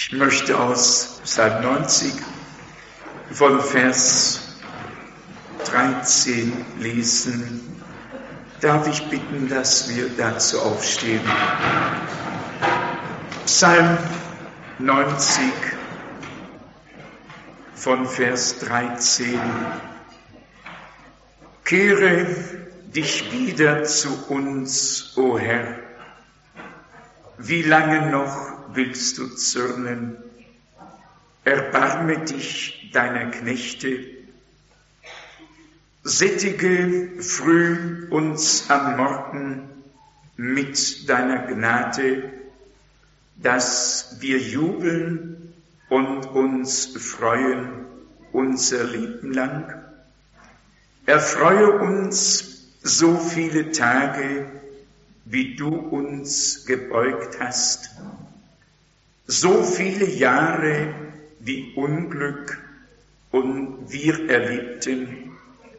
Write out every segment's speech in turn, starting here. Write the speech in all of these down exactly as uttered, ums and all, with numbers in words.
Ich möchte aus Psalm neunzig von Vers dreizehn lesen. Darf ich bitten, dass wir dazu aufstehen? Psalm neunzig von Vers dreizehn. Kehre dich wieder zu uns, o Herr. Wie lange noch willst du zürnen? Erbarme dich deiner Knechte. Sättige früh uns am Morgen mit deiner Gnade, dass wir jubeln und uns freuen unser Leben lang. Erfreue uns so viele Tage, wie du uns gebeugt hast, so viele Jahre wie Unglück und wir erlebten.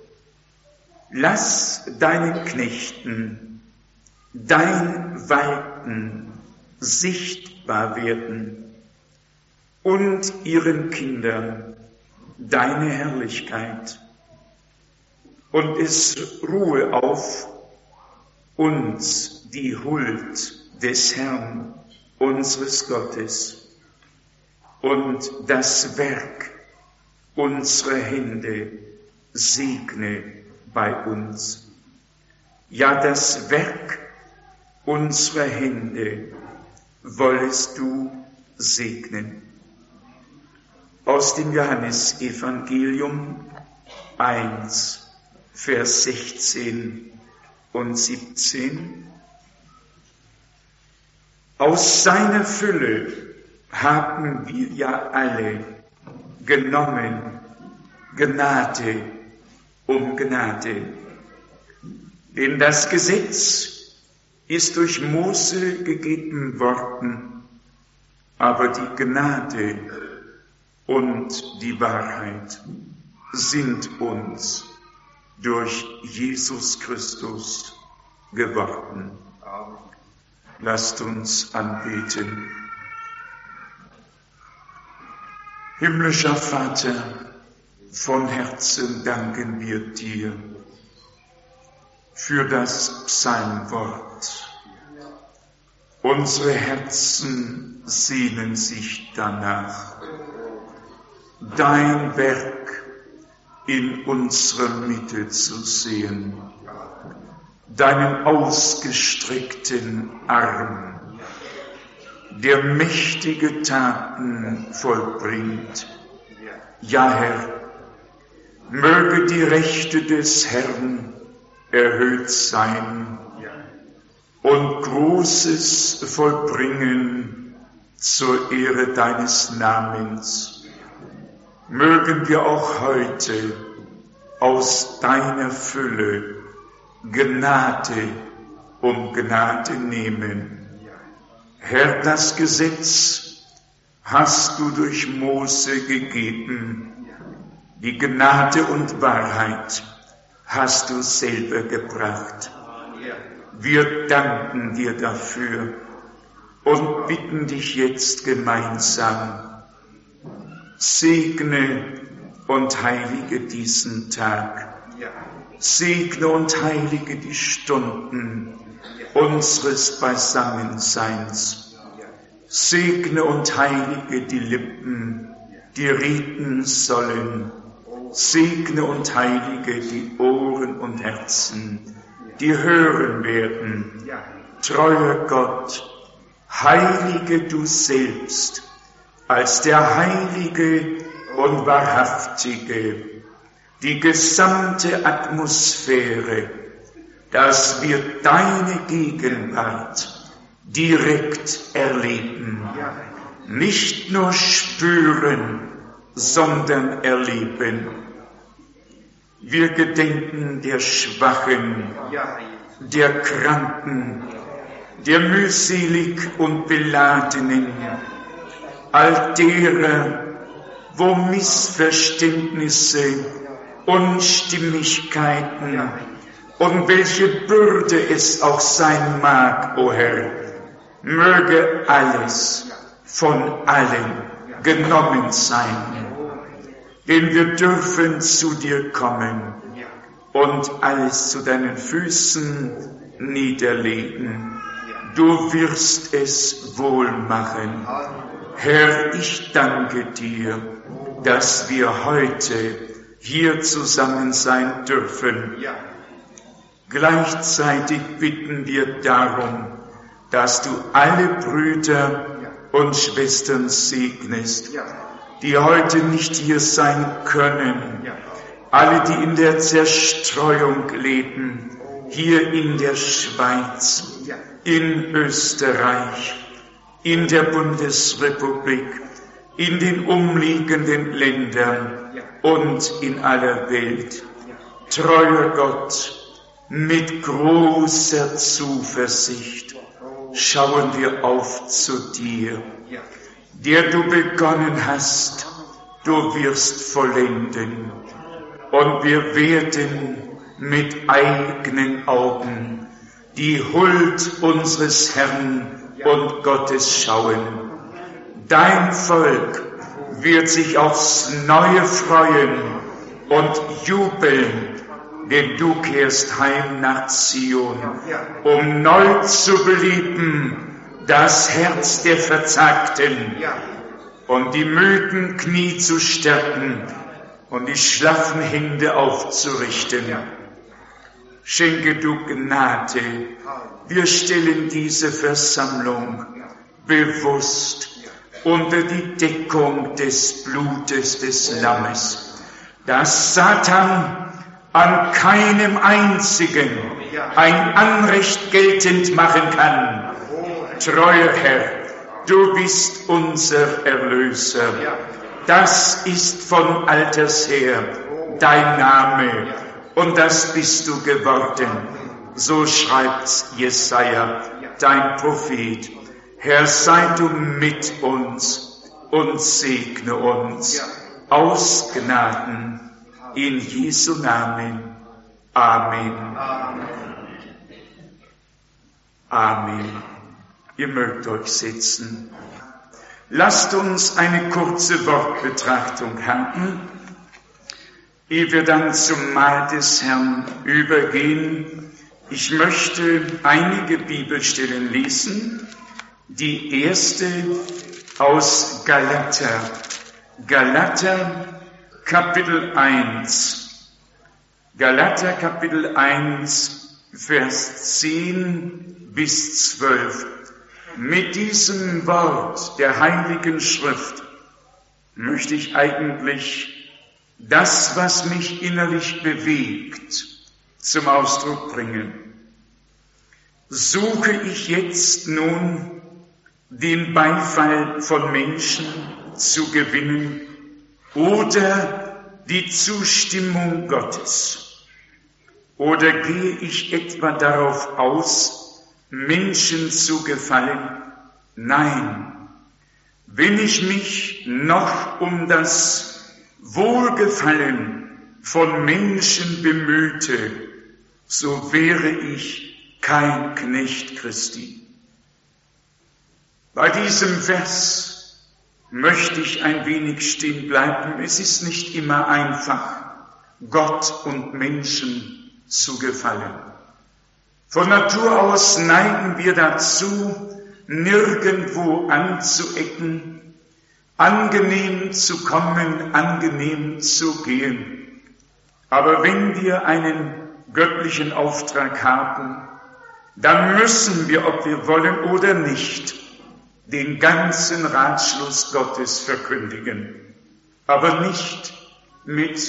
Lass deinen Knechten dein Walten sichtbar werden und ihren Kindern deine Herrlichkeit. Und es ruhe auf uns die Huld des Herrn, unseres Gottes, und das Werk unserer Hände segne bei uns. Ja, das Werk unserer Hände wollest du segnen. Aus dem Johannesevangelium eins, Vers sechzehn und siebzehn. Aus seiner Fülle haben wir ja alle genommen, Gnade um Gnade. Denn das Gesetz ist durch Mose gegeben worden, aber die Gnade und die Wahrheit sind uns durch Jesus Christus geworden. Lasst uns anbeten. Himmlischer Vater, von Herzen danken wir dir für das Psalmwort. Unsere Herzen sehnen sich danach, dein Werk in unserer Mitte zu sehen, deinen ausgestreckten Arm, der mächtige Taten vollbringt. Ja, Herr, möge die Rechte des Herrn erhöht sein und Großes vollbringen zur Ehre deines Namens. Mögen wir auch heute aus deiner Fülle Gnade um Gnade nehmen. Herr, das Gesetz hast du durch Mose gegeben. Die Gnade und Wahrheit hast du selber gebracht. Wir danken dir dafür und bitten dich jetzt gemeinsam, segne und heilige diesen Tag. Segne und heilige die Stunden unseres Beisammenseins. Segne und heilige die Lippen, die reden sollen. Segne und heilige die Ohren und Herzen, die hören werden. Treuer Gott, heilige du selbst als der Heilige und Wahrhaftige die gesamte Atmosphäre, dass wir deine Gegenwart direkt erleben, nicht nur spüren, sondern erleben. Wir gedenken der Schwachen, der Kranken, der mühselig und Beladenen, all derer, wo Missverständnisse, Unstimmigkeiten und welche Bürde es auch sein mag, o Herr, möge alles von allen genommen sein. Denn wir dürfen zu dir kommen und alles zu deinen Füßen niederlegen. Du wirst es wohl machen. Herr, ich danke dir, dass wir heute hier zusammen sein dürfen. Gleichzeitig bitten wir darum, dass du alle Brüder und Schwestern segnest, die heute nicht hier sein können, alle, die in der Zerstreuung leben, hier in der Schweiz, in Österreich, in der Bundesrepublik, in den umliegenden Ländern und in aller Welt. Treuer Gott, mit großer Zuversicht schauen wir auf zu dir, der du begonnen hast, du wirst vollenden. Und wir werden mit eigenen Augen die Huld unseres Herrn und Gottes schauen. Dein Volk wird sich aufs Neue freuen und jubeln, denn du kehrst heim nach Zion, um neu zu beleben das Herz der Verzagten und die müden Knie zu stärken und die schlaffen Hände aufzurichten. Schenke du Gnade. Wir stellen diese Versammlung bewusst unter die Deckung des Blutes des Lammes, dass Satan an keinem einzigen ein Anrecht geltend machen kann. Treuer Herr, du bist unser Erlöser. Das ist von alters her dein Name und das bist du geworden. So schreibt Jesaja, dein Prophet. Herr, sei du mit uns und segne uns aus Gnaden. In Jesu Namen. Amen. Amen. Ihr mögt euch setzen. Lasst uns eine kurze Wortbetrachtung haben, ehe wir dann zum Mahl des Herrn übergehen. Ich möchte einige Bibelstellen lesen. Die erste aus Galater. Galater Kapitel eins. Galater Kapitel eins, Vers zehn bis zwölf. Mit diesem Wort der Heiligen Schrift möchte ich eigentlich das, was mich innerlich bewegt, zum Ausdruck bringen. Suche ich jetzt nun den Beifall von Menschen zu gewinnen oder die Zustimmung Gottes? Oder gehe ich etwa darauf aus, Menschen zu gefallen? Nein, wenn ich mich noch um das Wohlgefallen von Menschen bemühte, so wäre ich kein Knecht Christi. Bei diesem Vers möchte ich ein wenig stehen bleiben. Es ist nicht immer einfach, Gott und Menschen zu gefallen. Von Natur aus neigen wir dazu, nirgendwo anzuecken, angenehm zu kommen, angenehm zu gehen. Aber wenn wir einen göttlichen Auftrag haben, dann müssen wir, ob wir wollen oder nicht, den ganzen Ratschluss Gottes verkündigen. Aber nicht mit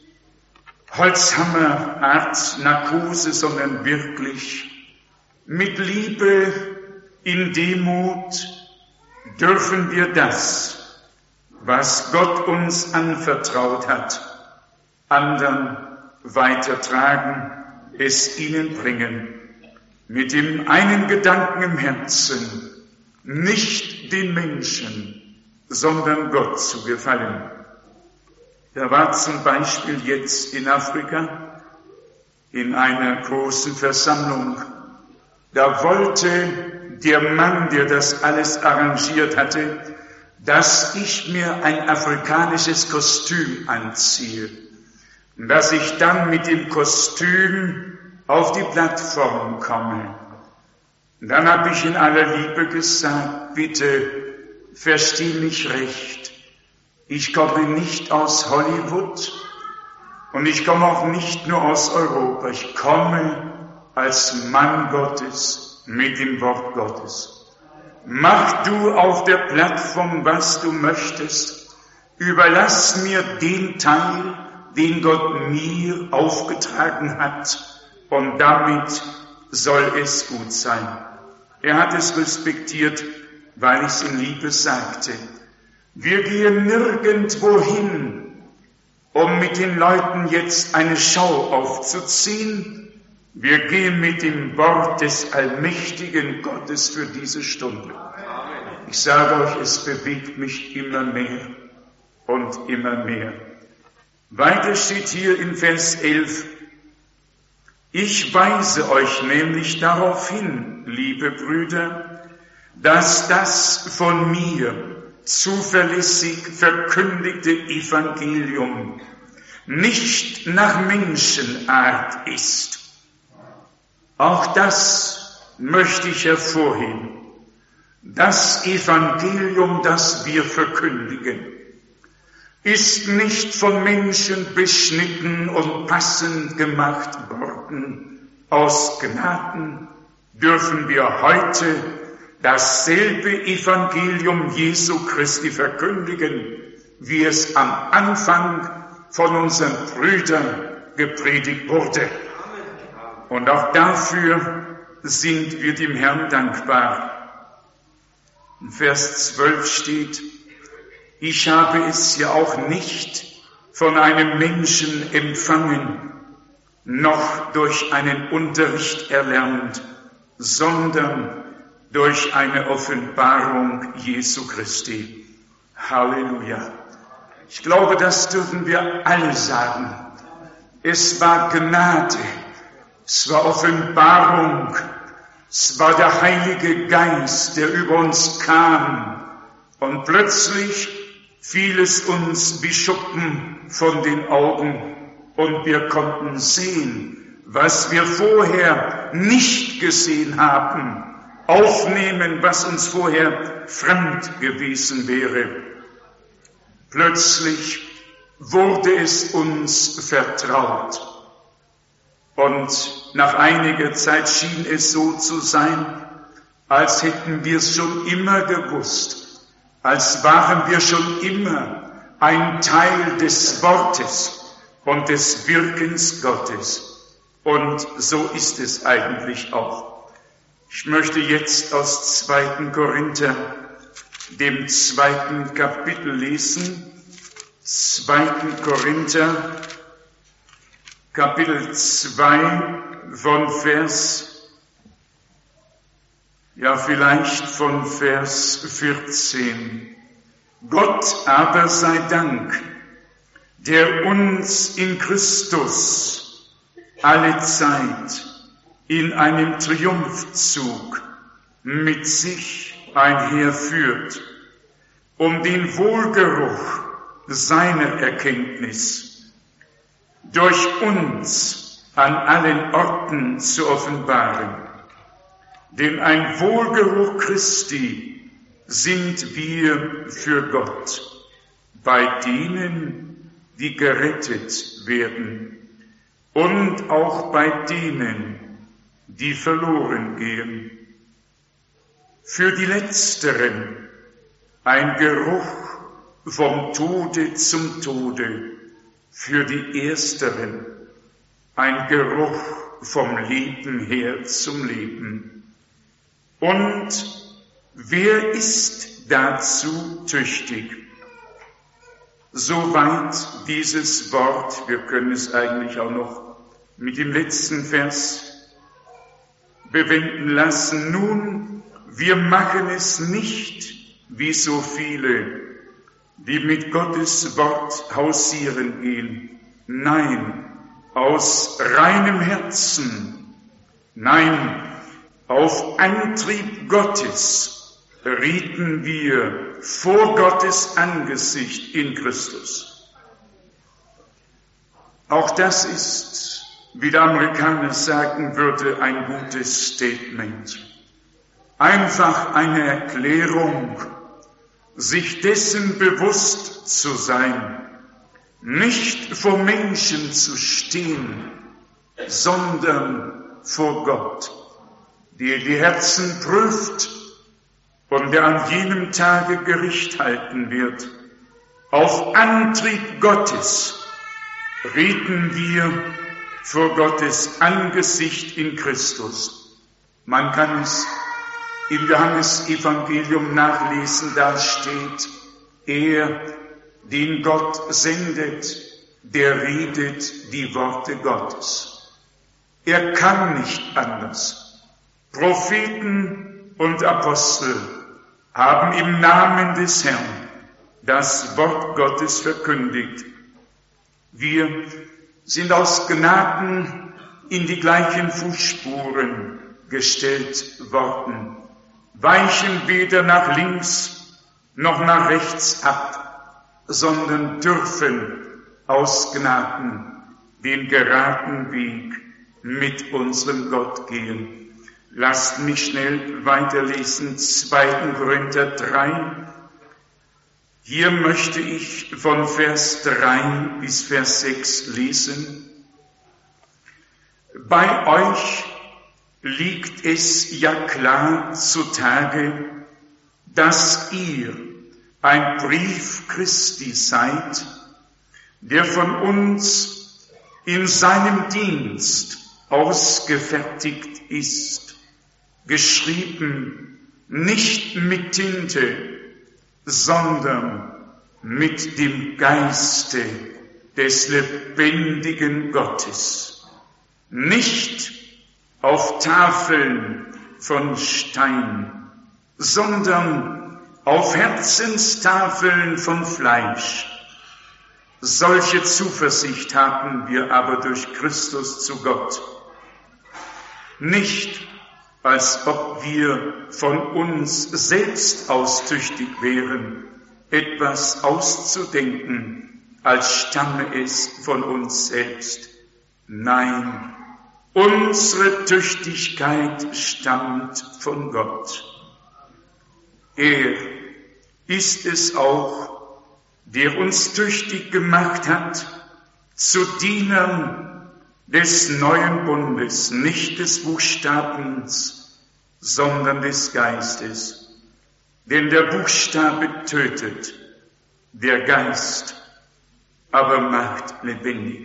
Holzhammerart Narkose, sondern wirklich mit Liebe, in Demut dürfen wir das, was Gott uns anvertraut hat, anderen weitertragen, es ihnen bringen, mit dem einen Gedanken im Herzen, nicht den Menschen, sondern Gott zu gefallen. Da war zum Beispiel jetzt in Afrika in einer großen Versammlung, da wollte der Mann, der das alles arrangiert hatte, dass ich mir ein afrikanisches Kostüm anziehe, dass ich dann mit dem Kostüm auf die Plattform komme. Dann habe ich in aller Liebe gesagt, bitte versteh mich recht. Ich komme nicht aus Hollywood und ich komme auch nicht nur aus Europa. Ich komme als Mann Gottes mit dem Wort Gottes. Mach du auf der Plattform, was du möchtest. Überlass mir den Teil, den Gott mir aufgetragen hat, und damit soll es gut sein. Er hat es respektiert, weil ich es in Liebe sagte. Wir gehen nirgendwo hin, um mit den Leuten jetzt eine Schau aufzuziehen. Wir gehen mit dem Wort des allmächtigen Gottes für diese Stunde. Ich sage euch, es bewegt mich immer mehr und immer mehr. Weiter steht hier in Vers elf, ich weise euch nämlich darauf hin, liebe Brüder, dass das von mir zuverlässig verkündigte Evangelium nicht nach Menschenart ist. Auch das möchte ich hervorheben. Das Evangelium, das wir verkündigen, ist nicht von Menschen beschnitten und passend gemacht worden. Aus Gnaden dürfen wir heute dasselbe Evangelium Jesu Christi verkündigen, wie es am Anfang von unseren Brüdern gepredigt wurde. Und auch dafür sind wir dem Herrn dankbar. In Vers zwölf steht, ich habe es ja auch nicht von einem Menschen empfangen, noch durch einen Unterricht erlernt, sondern durch eine Offenbarung Jesu Christi. Halleluja. Ich glaube, das dürfen wir alle sagen. Es war Gnade, es war Offenbarung, es war der Heilige Geist, der über uns kam, und plötzlich fiel es uns wie Schuppen von den Augen und wir konnten sehen, was wir vorher nicht gesehen haben, aufnehmen, was uns vorher fremd gewesen wäre. Plötzlich wurde es uns vertraut und nach einiger Zeit schien es so zu sein, als hätten wir es schon immer gewusst. Als waren wir schon immer ein Teil des Wortes und des Wirkens Gottes. Und so ist es eigentlich auch. Ich möchte jetzt aus zweiten Korinther, dem zweiten Kapitel lesen. zweiten Korinther, Kapitel zwei, von Vers Ja, vielleicht von Vers vierzehn. Gott aber sei Dank, der uns in Christus alle Zeit in einem Triumphzug mit sich einherführt, um den Wohlgeruch seiner Erkenntnis durch uns an allen Orten zu offenbaren. Denn ein Wohlgeruch Christi sind wir für Gott, bei denen, die gerettet werden, und auch bei denen, die verloren gehen. Für die Letzteren ein Geruch vom Tode zum Tode, für die Ersteren ein Geruch vom Leben her zum Leben. Und wer ist dazu tüchtig? Soweit dieses Wort, wir können es eigentlich auch noch mit dem letzten Vers bewenden lassen. Nun, wir machen es nicht wie so viele, die mit Gottes Wort hausieren gehen. Nein, aus reinem Herzen. Nein, auf Antrieb Gottes rieten wir vor Gottes Angesicht in Christus. Auch das ist, wie der Amerikaner sagen würde, ein gutes Statement. Einfach eine Erklärung, sich dessen bewusst zu sein, nicht vor Menschen zu stehen, sondern vor Gott, der die Herzen prüft und der an jenem Tage Gericht halten wird. Auf Antrieb Gottes rieten wir vor Gottes Angesicht in Christus. Man kann es im Johannesevangelium nachlesen, da steht, er, den Gott sendet, der redet die Worte Gottes. Er kann nicht anders. Propheten und Apostel haben im Namen des Herrn das Wort Gottes verkündigt. Wir sind aus Gnaden in die gleichen Fußspuren gestellt worden, weichen weder nach links noch nach rechts ab, sondern dürfen aus Gnaden den geraden Weg mit unserem Gott gehen. Lasst mich schnell weiterlesen, zweiter Korinther drei. Hier möchte ich von Vers drei bis Vers sechs lesen. Bei euch liegt es ja klar zutage, dass ihr ein Brief Christi seid, der von uns in seinem Dienst ausgefertigt ist, geschrieben nicht mit Tinte, sondern mit dem Geiste des lebendigen Gottes, nicht auf Tafeln von Stein, sondern auf Herzenstafeln von Fleisch. Solche Zuversicht haben wir aber durch Christus zu Gott. Nicht, als ob wir von uns selbst aus tüchtig wären, etwas auszudenken, als stamme es von uns selbst. Nein, unsere Tüchtigkeit stammt von Gott. Er ist es auch, der uns tüchtig gemacht hat, zu Dienern des neuen Bundes, nicht des Buchstabens, sondern des Geistes. Denn der Buchstabe tötet, der Geist aber macht lebendig.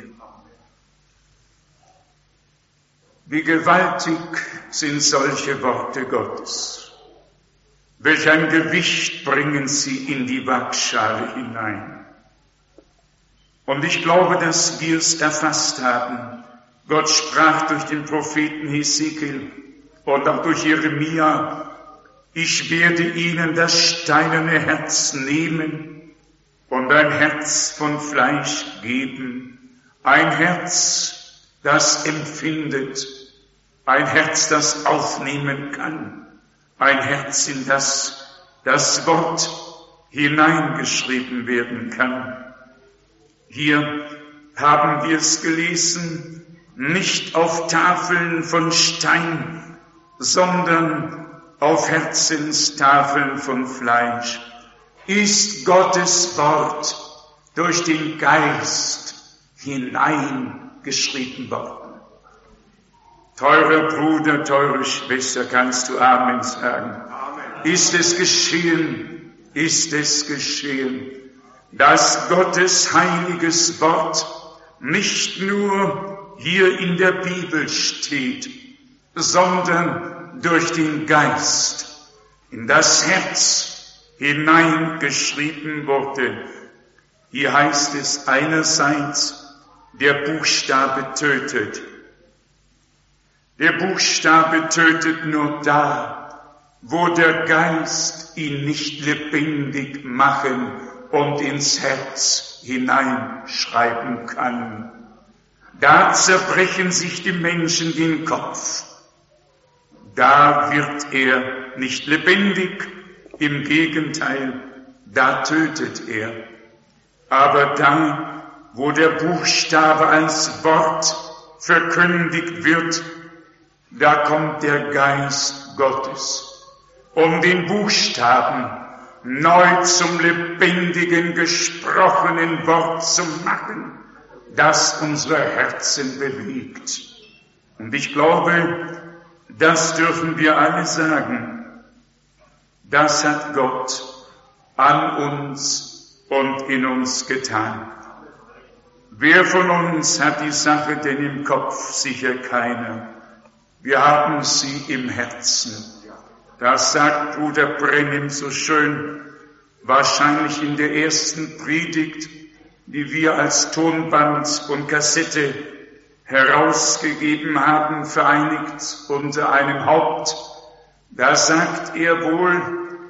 Wie gewaltig sind solche Worte Gottes. Welch ein Gewicht bringen sie in die Waagschale hinein. Und ich glaube, dass wir es erfasst haben. Gott sprach durch den Propheten Hesekiel und auch durch Jeremia, ich werde ihnen das steinerne Herz nehmen und ein Herz von Fleisch geben. Ein Herz, das empfindet, ein Herz, das aufnehmen kann. Ein Herz, in das das Wort hineingeschrieben werden kann. Hier haben wir es gelesen, nicht auf Tafeln von Stein, sondern auf Herzenstafeln von Fleisch. Ist Gottes Wort durch den Geist hineingeschrieben worden. Teurer Bruder, teure Schwester, kannst du Amen sagen? Amen. Ist es geschehen, ist es geschehen, dass Gottes heiliges Wort nicht nur hier in der Bibel steht, sondern durch den Geist in das Herz hineingeschrieben wurde. Hier heißt es einerseits, der Buchstabe tötet. Der Buchstabe tötet nur da, wo der Geist ihn nicht lebendig machen und ins Herz hineinschreiben kann. Da zerbrechen sich die Menschen den Kopf. Da wird er nicht lebendig Im Gegenteil, da tötet er. Aber da, wo der Buchstabe als Wort verkündigt wird, da kommt der Geist Gottes, um den Buchstaben neu zum lebendigen, gesprochenen Wort zu machen, das unsere Herzen bewegt. Und ich glaube, das dürfen wir alle sagen. Das hat Gott an uns und in uns getan. Wer von uns hat die Sache denn im Kopf? Sicher keiner. Wir haben sie im Herzen. Das sagt Bruder Brennim so schön, wahrscheinlich in der ersten Predigt, die wir als Tonband und Kassette herausgegeben haben, vereinigt unter einem Haupt. Da sagt er wohl,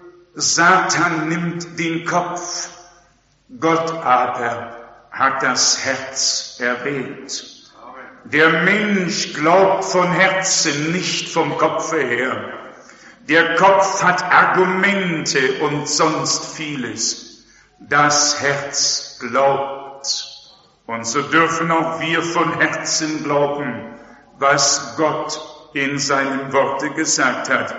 Satan nimmt den Kopf, Gott aber hat das Herz erwählt. Der Mensch glaubt von Herzen, nicht vom Kopfe her. Der Kopf hat Argumente und sonst vieles. Das Herz glaubt. Und so dürfen auch wir von Herzen glauben, was Gott in seinem Worte gesagt hat.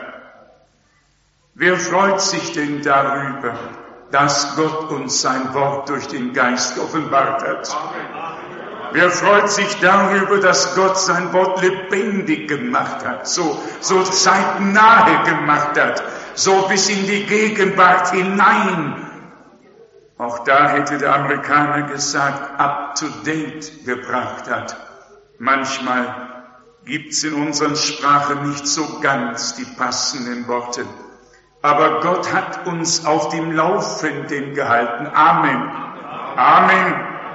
Wer freut sich denn darüber, dass Gott uns sein Wort durch den Geist offenbart hat? Wer freut sich darüber, dass Gott sein Wort lebendig gemacht hat, so, so zeitnahe gemacht hat, so bis in die Gegenwart hinein? Auch da hätte der Amerikaner gesagt, up to date gebracht hat. Manchmal gibt's in unseren Sprachen nicht so ganz die passenden Worte. Aber Gott hat uns auf dem Laufenden gehalten. Amen. Amen.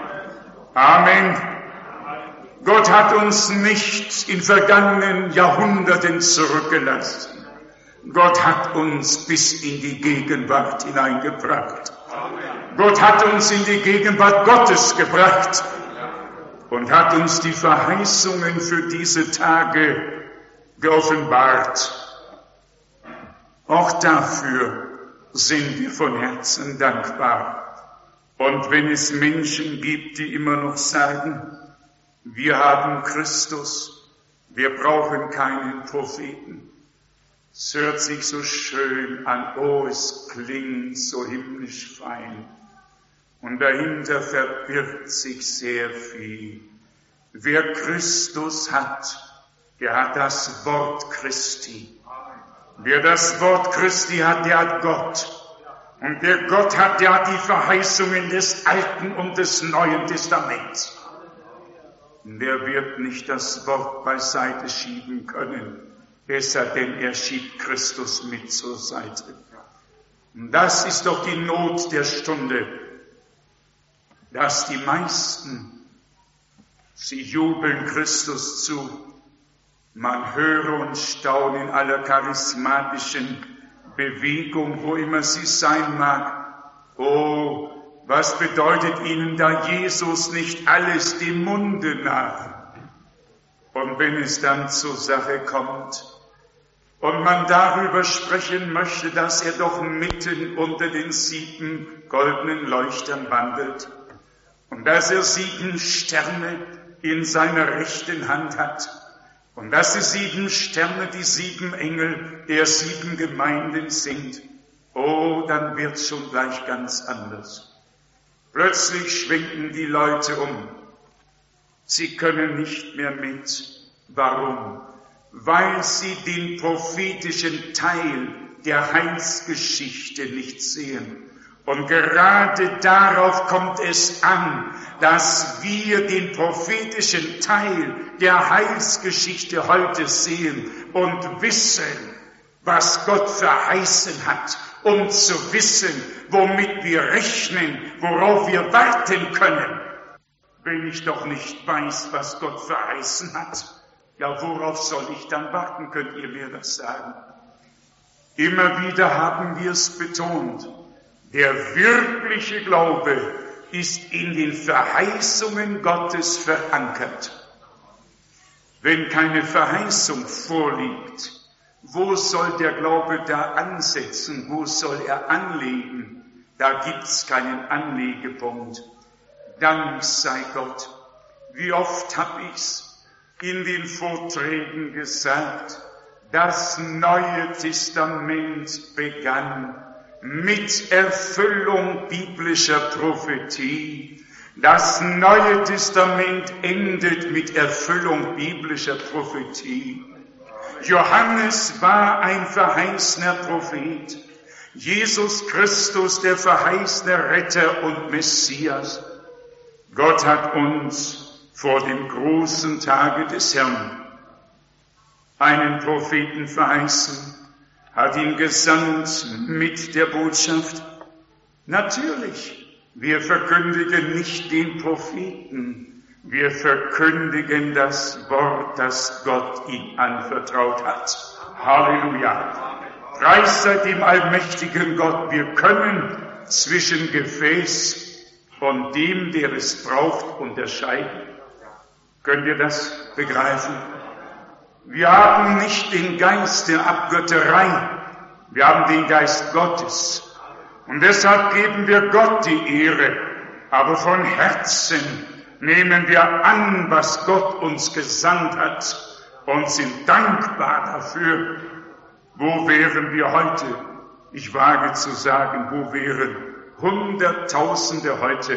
Amen. Gott hat uns nicht in vergangenen Jahrhunderten zurückgelassen. Gott hat uns bis in die Gegenwart hineingebracht. Gott hat uns in die Gegenwart Gottes gebracht und hat uns die Verheißungen für diese Tage geoffenbart. Auch dafür sind wir von Herzen dankbar. Und wenn es Menschen gibt, die immer noch sagen, wir haben Christus, wir brauchen keinen Propheten. Es hört sich so schön an, oh, es klingt so himmlisch fein. Und dahinter verbirgt sich sehr viel. Wer Christus hat, der hat das Wort Christi. Wer das Wort Christi hat, der hat Gott. Und der Gott hat, der hat die Verheißungen des Alten und des Neuen Testaments. Und der wird nicht das Wort beiseite schieben können, es sei denn, er schiebt Christus mit zur Seite. Und das ist doch die Not der Stunde, dass die meisten, sie jubeln Christus zu. Man höre und staune in aller charismatischen Bewegung, wo immer sie sein mag. Oh, was bedeutet ihnen da Jesus nicht alles dem Munde nach? Und wenn es dann zur Sache kommt und man darüber sprechen möchte, dass er doch mitten unter den sieben goldenen Leuchtern wandelt und dass er sieben Sterne in seiner rechten Hand hat, und dass die sieben Sterne die sieben Engel der sieben Gemeinden sind, oh, dann wird's schon gleich ganz anders. Plötzlich schwenken die Leute um. Sie können nicht mehr mit. Warum? Weil sie den prophetischen Teil der Heilsgeschichte nicht sehen. Und gerade darauf kommt es an, dass wir den prophetischen Teil der Heilsgeschichte heute sehen und wissen, was Gott verheißen hat, um zu wissen, womit wir rechnen, worauf wir warten können. Wenn ich doch nicht weiß, was Gott verheißen hat, ja, worauf soll ich dann warten, könnt ihr mir das sagen? Immer wieder haben wir es betont. Der wirkliche Glaube ist in den Verheißungen Gottes verankert. Wenn keine Verheißung vorliegt, Wo soll der Glaube da ansetzen? Wo soll er anlegen? Da gibt's keinen Anlegepunkt. Dank sei Gott. Wie oft hab ich's in den Vorträgen gesagt, das Neue Testament begann mit Erfüllung biblischer Prophetie. Das Neue Testament endet mit Erfüllung biblischer Prophetie. Johannes war ein verheißener Prophet. Jesus Christus, der verheißene Retter und Messias. Gott hat uns vor dem großen Tage des Herrn einen Propheten verheißen, hat ihn gesandt mit der Botschaft. Natürlich, wir verkündigen nicht den Propheten, wir verkündigen das Wort, das Gott ihm anvertraut hat. Halleluja! Preis sei dem allmächtigen Gott, wir können zwischen Gefäß und dem, der es braucht, unterscheiden. Könnt ihr das begreifen? Wir haben nicht den Geist der Abgötterei, wir haben den Geist Gottes. Und deshalb geben wir Gott die Ehre, aber von Herzen nehmen wir an, was Gott uns gesandt hat und sind dankbar dafür. Wo wären wir heute? Ich wage zu sagen, wo wären Hunderttausende heute,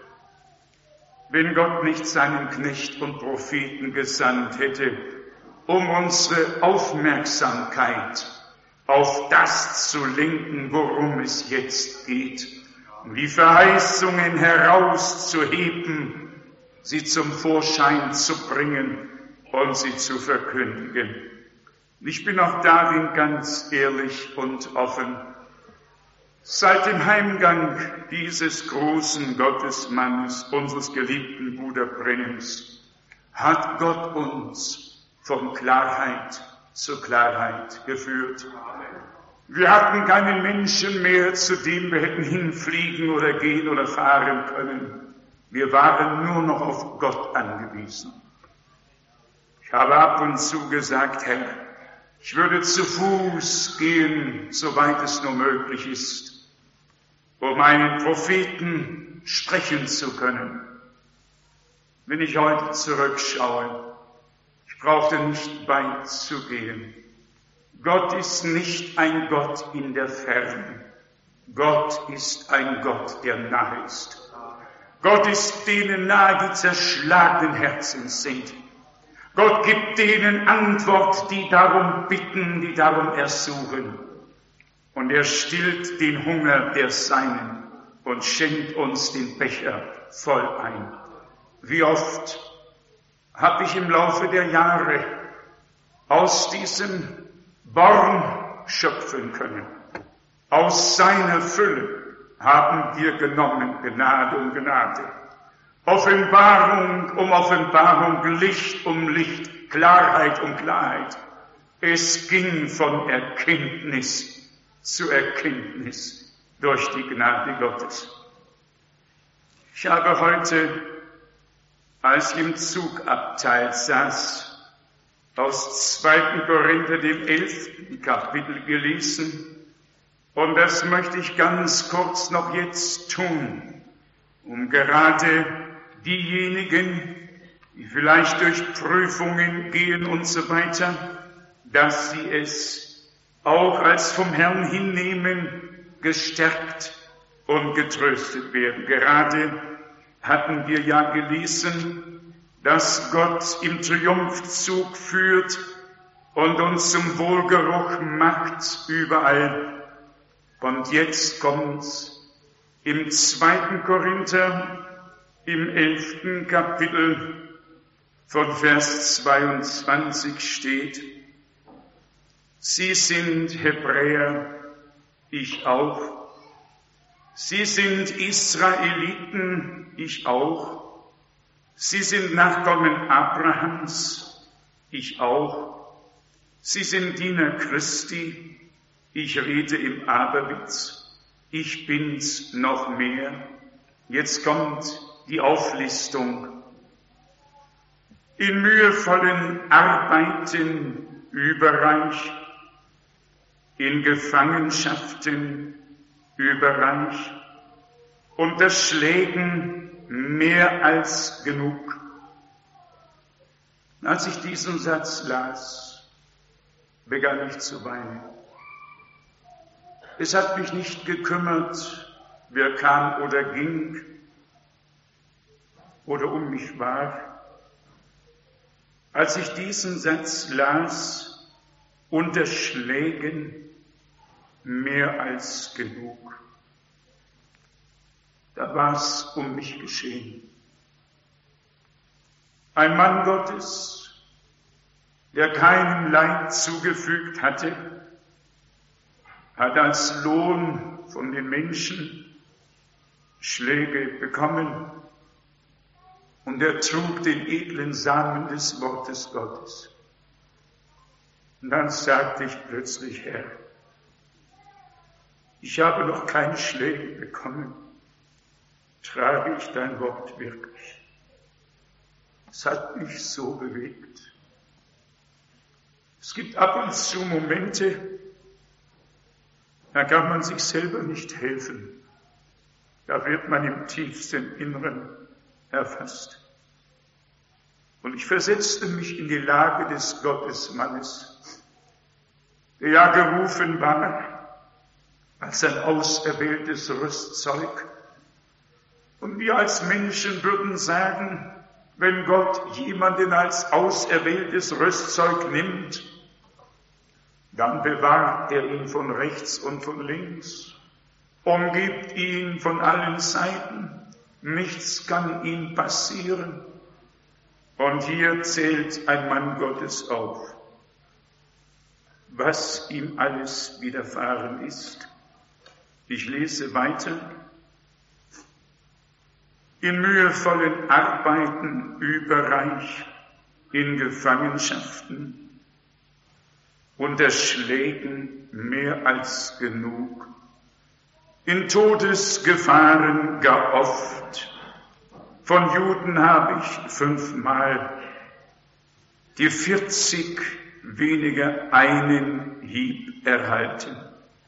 wenn Gott nicht seinen Knecht und Propheten gesandt hätte, um unsere Aufmerksamkeit auf das zu lenken, worum es jetzt geht, um die Verheißungen herauszuheben, sie zum Vorschein zu bringen und sie zu verkündigen. Ich bin auch darin ganz ehrlich und offen. Seit dem Heimgang dieses großen Gottesmannes, unseres geliebten Bruder Brennims, hat Gott uns von Klarheit zu Klarheit geführt. Wir hatten keinen Menschen mehr, zu dem wir hätten hinfliegen oder gehen oder fahren können. Wir waren nur noch auf Gott angewiesen. Ich habe ab und zu gesagt, Herr, ich würde zu Fuß gehen, soweit es nur möglich ist, um einen Propheten sprechen zu können. Wenn ich heute zurückschaue, ich brauchte nicht weit zu gehen. Gott ist nicht ein Gott in der Ferne. Gott ist ein Gott, der nahe ist. Gott ist denen nahe, die zerschlagenen Herzens sind. Gott gibt denen Antwort, die darum bitten, die darum ersuchen. Und er stillt den Hunger der Seinen und schenkt uns den Becher voll ein. Wie oft habe ich im Laufe der Jahre aus diesem Born schöpfen können. Aus seiner Fülle haben wir genommen, Gnade um Gnade. Offenbarung um Offenbarung, Licht um Licht, Klarheit um Klarheit. Es ging von Erkenntnis zu Erkenntnis durch die Gnade Gottes. Ich habe heute, als ich im Zugabteil saß, aus zweiten Korinther, dem elften Kapitel gelesen, und das möchte ich ganz kurz noch jetzt tun, um gerade diejenigen, die vielleicht durch Prüfungen gehen und so weiter, dass sie es auch als vom Herrn hinnehmen, gestärkt und getröstet werden. Gerade hatten wir ja gelesen, dass Gott im Triumphzug führt und uns zum Wohlgeruch macht überall. Und jetzt kommt's im zweiten Korinther, im elften Kapitel von Vers zweiundzwanzig steht: Sie sind Hebräer, ich auch. Sie sind Israeliten, ich auch. Sie sind Nachkommen Abrahams, ich auch. Sie sind Diener Christi, ich rede im Aberwitz, ich bin's noch mehr. Jetzt kommt die Auflistung. In mühevollen Arbeiten überreich, in Gefangenschaften überreich, unter Schlägen mehr als genug. Als ich diesen Satz las, begann ich zu weinen. Es hat mich nicht gekümmert, wer kam oder ging oder um mich war. Als ich diesen Satz las, unter Schlägen mehr als genug, da war es um mich geschehen. Ein Mann Gottes, der keinem Leid zugefügt hatte, hat als Lohn von den Menschen Schläge bekommen und er trug den edlen Samen des Wortes Gottes. Und dann sagte ich plötzlich, Herr, ich habe noch keine Schläge bekommen, trage ich dein Wort wirklich? Es hat mich so bewegt. Es gibt ab und zu Momente, da kann man sich selber nicht helfen. Da wird man im tiefsten Inneren erfasst. Und ich versetzte mich in die Lage des Gottesmannes, der ja gerufen war als ein auserwähltes Rüstzeug. Und wir als Menschen würden sagen, wenn Gott jemanden als auserwähltes Rüstzeug nimmt, dann bewahrt er ihn von rechts und von links, umgibt ihn von allen Seiten, nichts kann ihm passieren. Und hier zählt ein Mann Gottes auf, was ihm alles widerfahren ist. Ich lese weiter. In mühevollen Arbeiten überreich, in Gefangenschaften, unter Schlägen mehr als genug, in Todesgefahren gar oft. Von Juden habe ich fünfmal die vierzig weniger einen Hieb erhalten.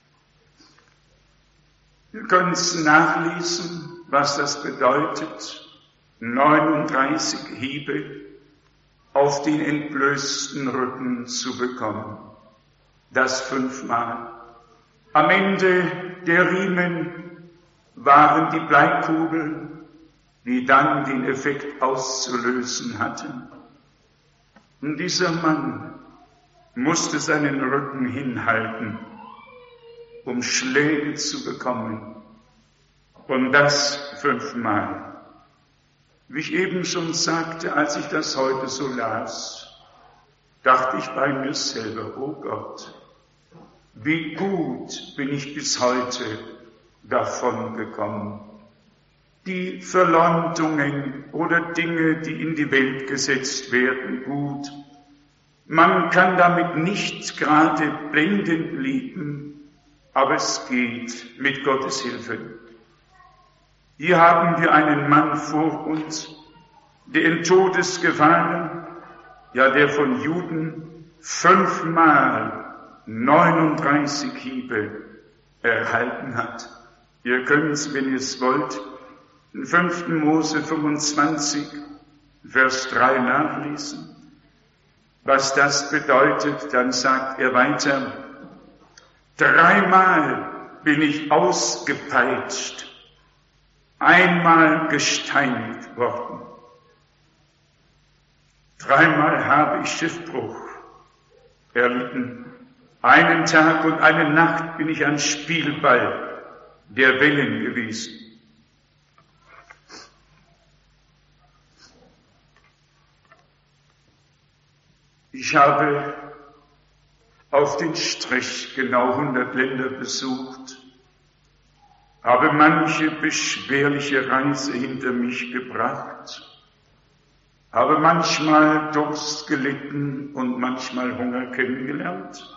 Wir können es nachlesen, was das bedeutet. neununddreißig Hiebe auf den entblößten Rücken zu bekommen. Das fünfmal. Am Ende der Riemen waren die Bleikugeln, die dann den Effekt auszulösen hatten. Und dieser Mann musste seinen Rücken hinhalten, um Schläge zu bekommen. Und das fünfmal. Wie ich eben schon sagte, als ich das heute so las, dachte ich bei mir selber, oh Gott, wie gut bin ich bis heute davon gekommen. Die Verleumdungen oder Dinge, die in die Welt gesetzt werden, gut. Man kann damit nicht gerade blendend lieben, aber es geht mit Gottes Hilfe. Hier haben wir einen Mann vor uns, der in Todesgefahren, ja der von Juden fünfmal neununddreißig Hiebe erhalten hat. Ihr könnt es, wenn ihr es wollt, in fünften Mose fünfundzwanzig, Vers drei nachlesen. Was das bedeutet, dann sagt er weiter, dreimal bin ich ausgepeitscht, einmal gesteinigt worden. Dreimal habe ich Schiffbruch erlitten. Einen Tag und eine Nacht bin ich ein Spielball der Wellen gewesen. Ich habe auf den Strich genau hundert Länder besucht, habe manche beschwerliche Reise hinter mich gebracht, habe manchmal Durst gelitten und manchmal Hunger kennengelernt.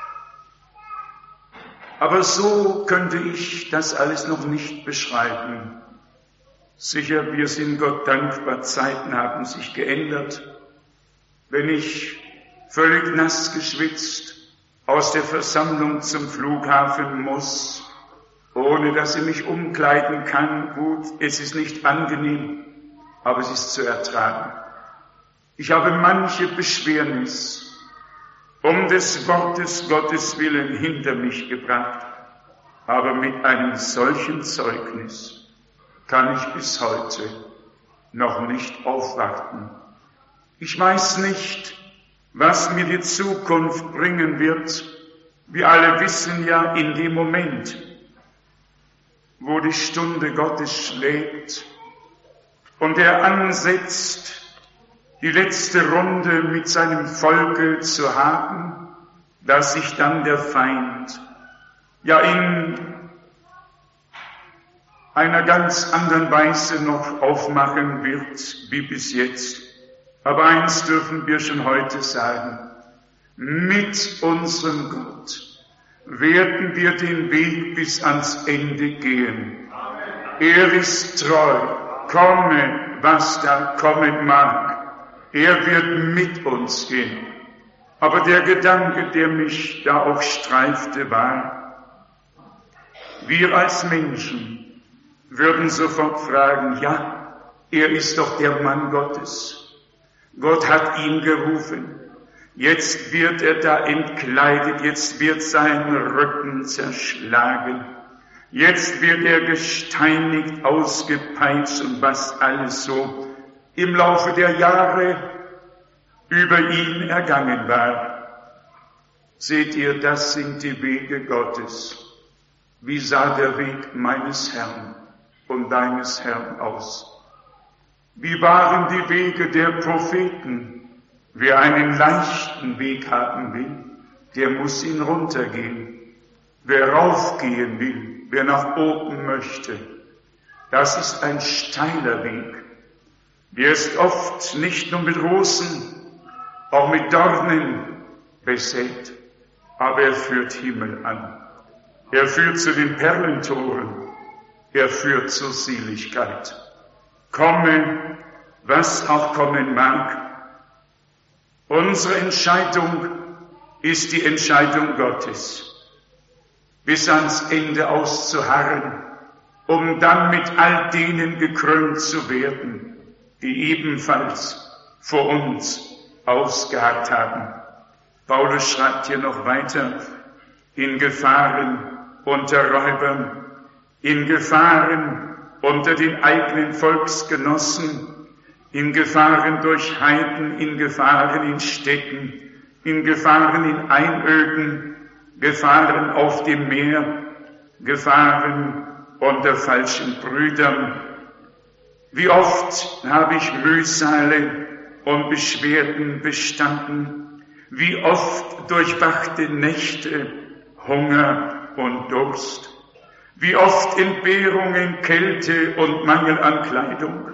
Aber so könnte ich das alles noch nicht beschreiben. Sicher, wir sind Gott dankbar, Zeiten haben sich geändert. Wenn ich völlig nass geschwitzt aus der Versammlung zum Flughafen muss, ohne dass ich mich umkleiden kann. Gut, es ist nicht angenehm, aber es ist zu ertragen. Ich habe manche Beschwernis um des Wortes Gottes willen hinter mich gebracht, aber mit einem solchen Zeugnis kann ich bis heute noch nicht aufwarten. Ich weiß nicht, was mir die Zukunft bringen wird. Wir alle wissen ja, in dem Moment, wo die Stunde Gottes schlägt und er ansetzt, die letzte Runde mit seinem Volke zu haben, dass sich dann der Feind ja in einer ganz anderen Weise noch aufmachen wird wie bis jetzt. Aber eins dürfen wir schon heute sagen: Mit unserem Gott werden wir den Weg bis ans Ende gehen. Er ist treu, komme, was da kommen mag. Er wird mit uns gehen. Aber der Gedanke, der mich da auch streifte, war, wir als Menschen würden sofort fragen, ja, er ist doch der Mann Gottes. Gott hat ihn gerufen. Jetzt wird er da entkleidet, jetzt wird sein Rücken zerschlagen. Jetzt wird er gesteinigt, ausgepeitscht und was alles so im Laufe der Jahre über ihn ergangen war. Seht ihr, das sind die Wege Gottes. Wie sah der Weg meines Herrn und deines Herrn aus? Wie waren die Wege der Propheten? Wer einen leichten Weg haben will, der muss ihn runtergehen. Wer raufgehen will, wer nach oben möchte, das ist ein steiler Weg. Der ist oft nicht nur mit Rosen, auch mit Dornen besät, aber er führt Himmel an. Er führt zu den Perlentoren, er führt zur Seligkeit. Komme, was auch kommen mag. Unsere Entscheidung ist die Entscheidung Gottes, bis ans Ende auszuharren, um dann mit all denen gekrönt zu werden, die ebenfalls vor uns ausgeharrt haben. Paulus schreibt hier noch weiter, in Gefahren unter Räubern, in Gefahren unter den eigenen Volksgenossen, in Gefahren durch Heiden, in Gefahren in Städten, in Gefahren in Einöden, Gefahren auf dem Meer, Gefahren unter falschen Brüdern. Wie oft habe ich Mühsale und Beschwerden bestanden, wie oft durchwachte Nächte, Hunger und Durst, wie oft Entbehrungen, Kälte und Mangel an Kleidung.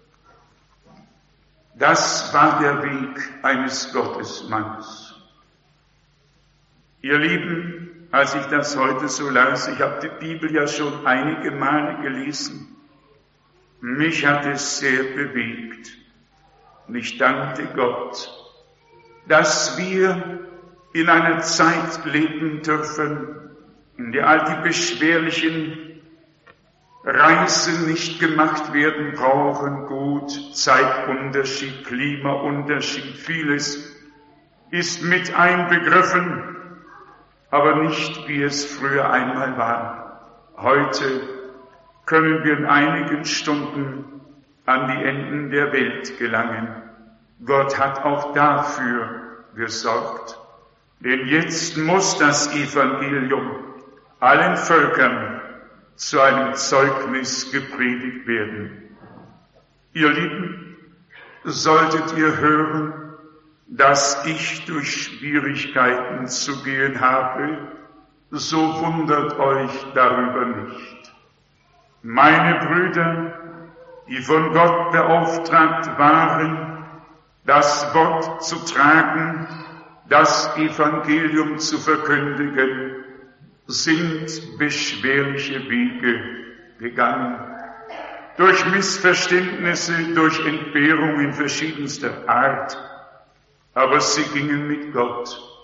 Das war der Weg eines Gottesmannes. Ihr Lieben, als ich das heute so las, ich habe die Bibel ja schon einige Male gelesen, mich hat es sehr bewegt. Und ich dankte Gott, dass wir in einer Zeit leben dürfen, in der all die beschwerlichen Reisen nicht gemacht werden brauchen. Gut, Zeitunterschied, Klimaunterschied, vieles ist mit einbegriffen, aber nicht, wie es früher einmal war. Heute können wir in einigen Stunden an die Enden der Welt gelangen. Gott hat auch dafür gesorgt. Denn jetzt muss das Evangelium allen Völkern zu einem Zeugnis gepredigt werden. Ihr Lieben, solltet ihr hören, dass ich durch Schwierigkeiten zu gehen habe, so wundert euch darüber nicht. Meine Brüder, die von Gott beauftragt waren, das Wort zu tragen, das Evangelium zu verkündigen, sind beschwerliche Wege gegangen. Durch Missverständnisse, durch Entbehrungen verschiedenster Art. Aber sie gingen mit Gott.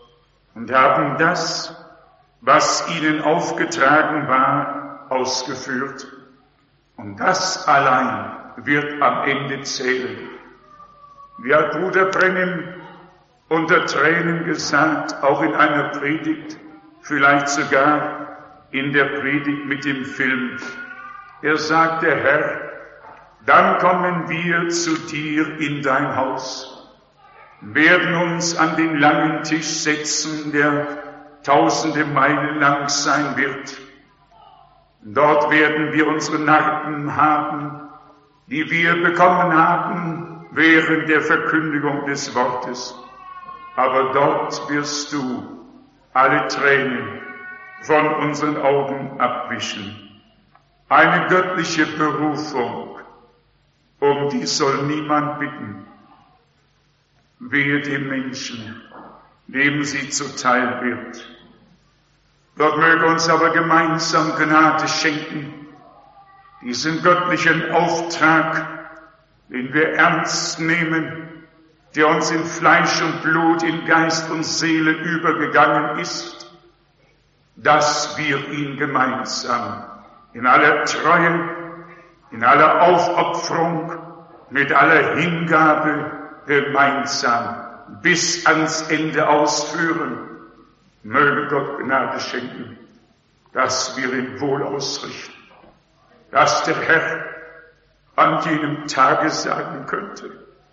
und haben das, was ihnen aufgetragen war, ausgeführt. Und das allein wird am Ende zählen. Wie hat Bruder Brennim unter Tränen gesagt, auch in einer Predigt, vielleicht sogar in der Predigt mit dem Film. Er sagte, Herr, dann kommen wir zu dir in dein Haus, werden uns an den langen Tisch setzen, der tausende Meilen lang sein wird. Dort werden wir unsere Narben haben, die wir bekommen haben während der Verkündigung des Wortes. Aber dort wirst du alle Tränen von unseren Augen abwischen. Eine göttliche Berufung, um die soll niemand bitten. Wehe dem Menschen, dem sie zuteil wird. Gott möge uns aber gemeinsam Gnade schenken, diesen göttlichen Auftrag, den wir ernst nehmen, der uns in Fleisch und Blut, in Geist und Seele übergegangen ist, dass wir ihn gemeinsam in aller Treue, in aller Aufopferung, mit aller Hingabe gemeinsam bis ans Ende ausführen. Möge Gott Gnade schenken, dass wir ihn wohl ausrichten, dass der Herr an jenem Tage sagen könnte,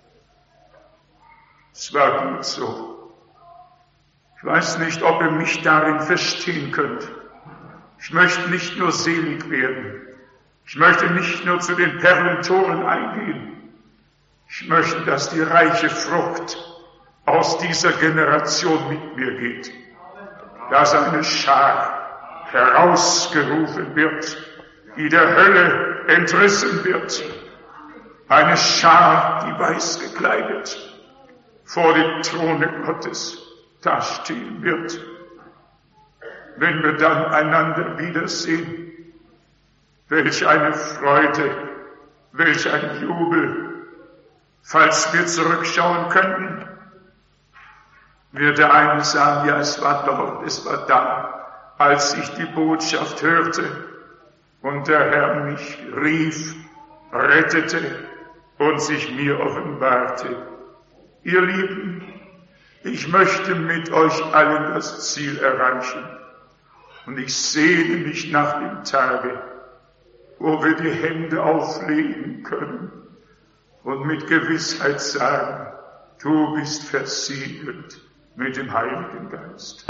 es war gut so. Ich weiß nicht, ob ihr mich darin verstehen könnt. Ich möchte nicht nur selig werden. Ich möchte nicht nur zu den Perlentoren eingehen. Ich möchte, dass die reiche Frucht aus dieser Generation mit mir geht. Dass eine Schar herausgerufen wird, die der Hölle entrissen wird. Eine Schar, die weiß gekleidet vor dem Throne Gottes dastehen wird. Wenn wir dann einander wiedersehen, welch eine Freude, welch ein Jubel, falls wir zurückschauen könnten. Wird der eine sagen, ja, es war dort, es war da, als ich die Botschaft hörte und der Herr mich rief, rettete und sich mir offenbarte. Ihr Lieben, ich möchte mit euch allen das Ziel erreichen und ich sehne mich nach dem Tage, wo wir die Hände auflegen können und mit Gewissheit sagen, du bist versiegelt mit dem Heiligen Geist.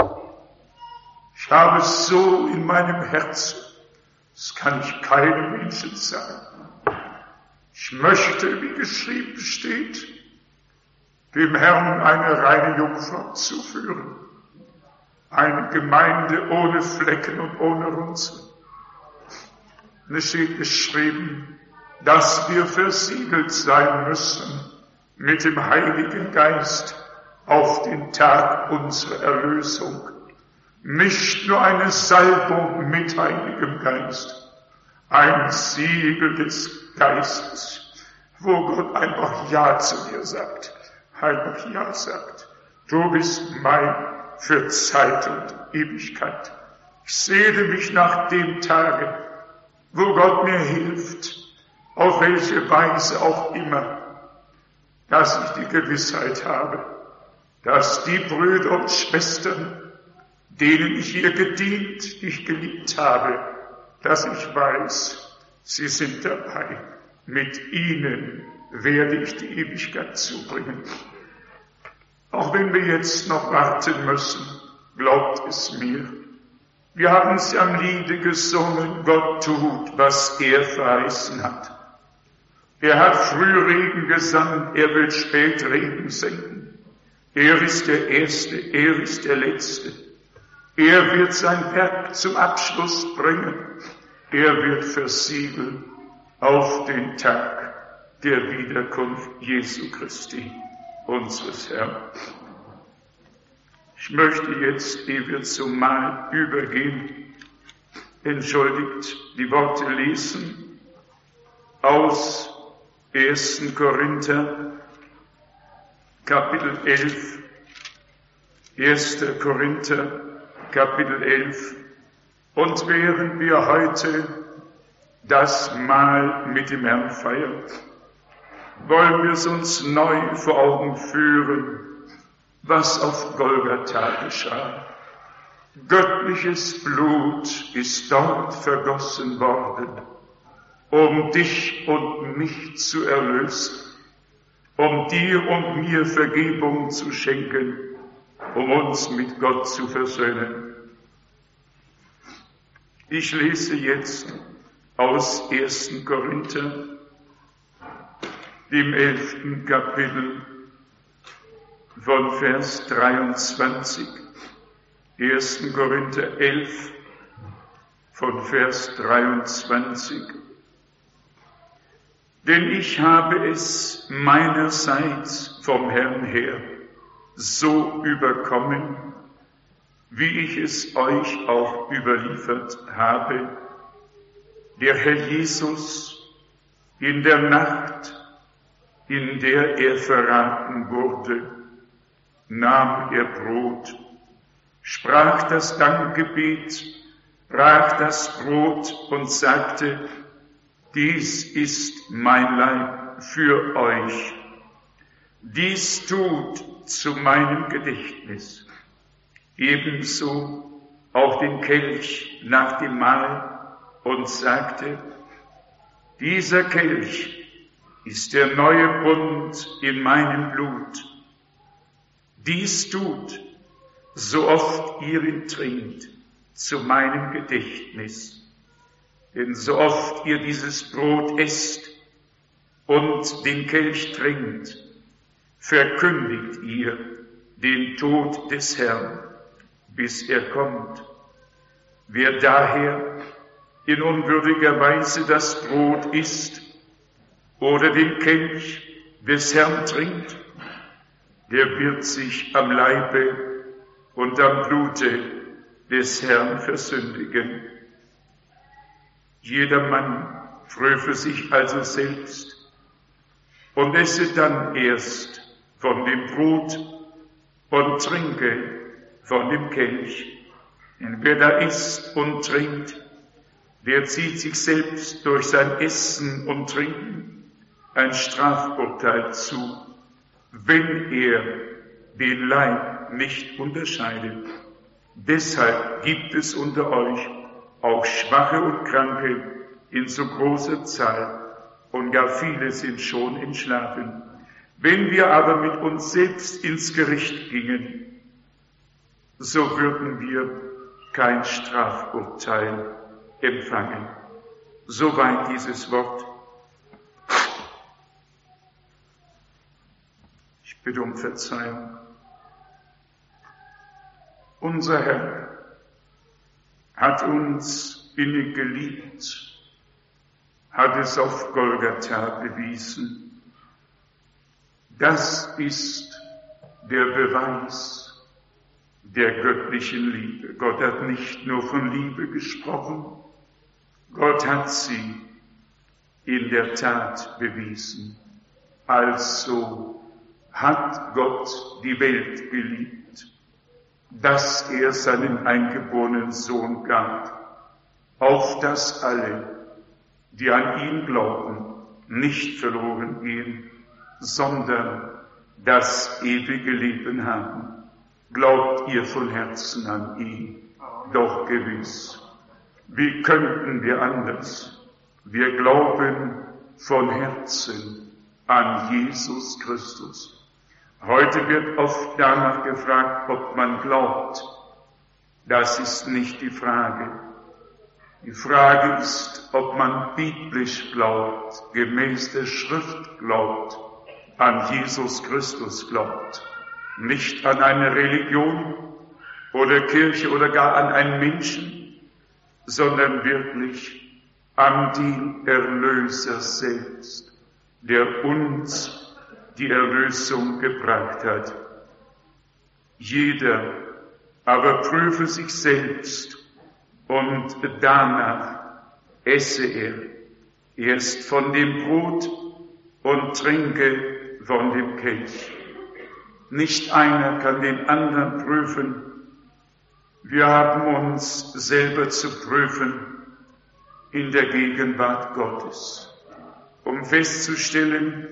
Ich habe es so in meinem Herzen, das kann ich keinem Menschen sagen. Ich möchte, wie geschrieben steht, dem Herrn eine reine Jungfrau zuführen, eine Gemeinde ohne Flecken und ohne Runzeln. Und es steht geschrieben, dass wir versiegelt sein müssen mit dem Heiligen Geist auf den Tag unserer Erlösung. Nicht nur eine Salbung mit Heiligem Geist, ein Siegel des Geistes, wo Gott einfach Ja zu dir sagt, einfach Ja sagt. Du bist mein für Zeit und Ewigkeit. Ich sehne mich nach dem Tage, wo Gott mir hilft, auf welche Weise auch immer, dass ich die Gewissheit habe, dass die Brüder und Schwestern, denen ich hier gedient, dich geliebt habe, dass ich weiß, sie sind dabei. Mit ihnen werde ich die Ewigkeit zubringen. Auch wenn wir jetzt noch warten müssen, glaubt es mir. Wir haben es am Liede gesungen, Gott tut, was er verheißen hat. Er hat Frühregen gesandt, er will Spätregen senden. Er ist der Erste, er ist der Letzte. Er wird sein Werk zum Abschluss bringen. Er wird versiegeln auf den Tag der Wiederkunft Jesu Christi, unseres Herrn. Ich möchte jetzt, ehe wir zum Mahl übergehen, entschuldigt, die Worte lesen aus ersten Korinther, Kapitel elf, erster Korinther, Kapitel elf. Und während wir heute das Mahl mit dem Herrn feiern, wollen wir es uns neu vor Augen führen, was auf Golgatha geschah. Göttliches Blut ist dort vergossen worden, um dich und mich zu erlösen, um dir und mir Vergebung zu schenken, um uns mit Gott zu versöhnen. Ich lese jetzt aus ersten Korinther, dem elften Kapitel, von Vers dreiundzwanzig. ersten Korinther elf, von Vers dreiundzwanzig. Denn ich habe es meinerseits vom Herrn her so überkommen, wie ich es euch auch überliefert habe. Der Herr Jesus in der Nacht, in der er verraten wurde, nahm er Brot, sprach das Dankgebet, brach das Brot und sagte: Dies ist mein Leib für euch. Dies tut zu meinem Gedächtnis. Ebenso auch den Kelch nach dem Mahl und sagte: Dieser Kelch ist der neue Bund in meinem Blut. Dies tut, so oft ihr ihn trinkt, zu meinem Gedächtnis. Denn so oft ihr dieses Brot esst und den Kelch trinkt, verkündigt ihr den Tod des Herrn, bis er kommt. Wer daher in unwürdiger Weise das Brot isst oder den Kelch des Herrn trinkt, der wird sich am Leibe und am Blute des Herrn versündigen. Jedermann prüfe sich also selbst und esse dann erst von dem Brot und trinke von dem Kelch. Denn wer da isst und trinkt, der zieht sich selbst durch sein Essen und Trinken ein Strafurteil zu, wenn er den Leib nicht unterscheidet. Deshalb gibt es unter euch auch Schwache und Kranke in so großer Zahl, und gar viele sind schon entschlafen. Wenn wir aber mit uns selbst ins Gericht gingen, so würden wir kein Strafurteil empfangen. Soweit dieses Wort. Ich bitte um Verzeihung. Unser Herr hat uns innig geliebt, hat es auf Golgatha bewiesen. Das ist der Beweis der göttlichen Liebe. Gott hat nicht nur von Liebe gesprochen, Gott hat sie in der Tat bewiesen. Also hat Gott die Welt geliebt, dass er seinen eingeborenen Sohn gab, auf dass alle, die an ihn glauben, nicht verloren gehen, sondern das ewige Leben haben. Glaubt ihr von Herzen an ihn? Doch gewiss. Wie könnten wir anders? Wir glauben von Herzen an Jesus Christus. Heute wird oft danach gefragt, ob man glaubt. Das ist nicht die Frage. Die Frage ist, ob man biblisch glaubt, gemäß der Schrift glaubt, an Jesus Christus glaubt. Nicht an eine Religion oder Kirche oder gar an einen Menschen, sondern wirklich an den Erlöser selbst, der uns die Erlösung gebracht hat. Jeder aber prüfe sich selbst und danach esse er erst von dem Brot und trinke von dem Kelch. Nicht einer kann den anderen prüfen. Wir haben uns selber zu prüfen in der Gegenwart Gottes, um festzustellen,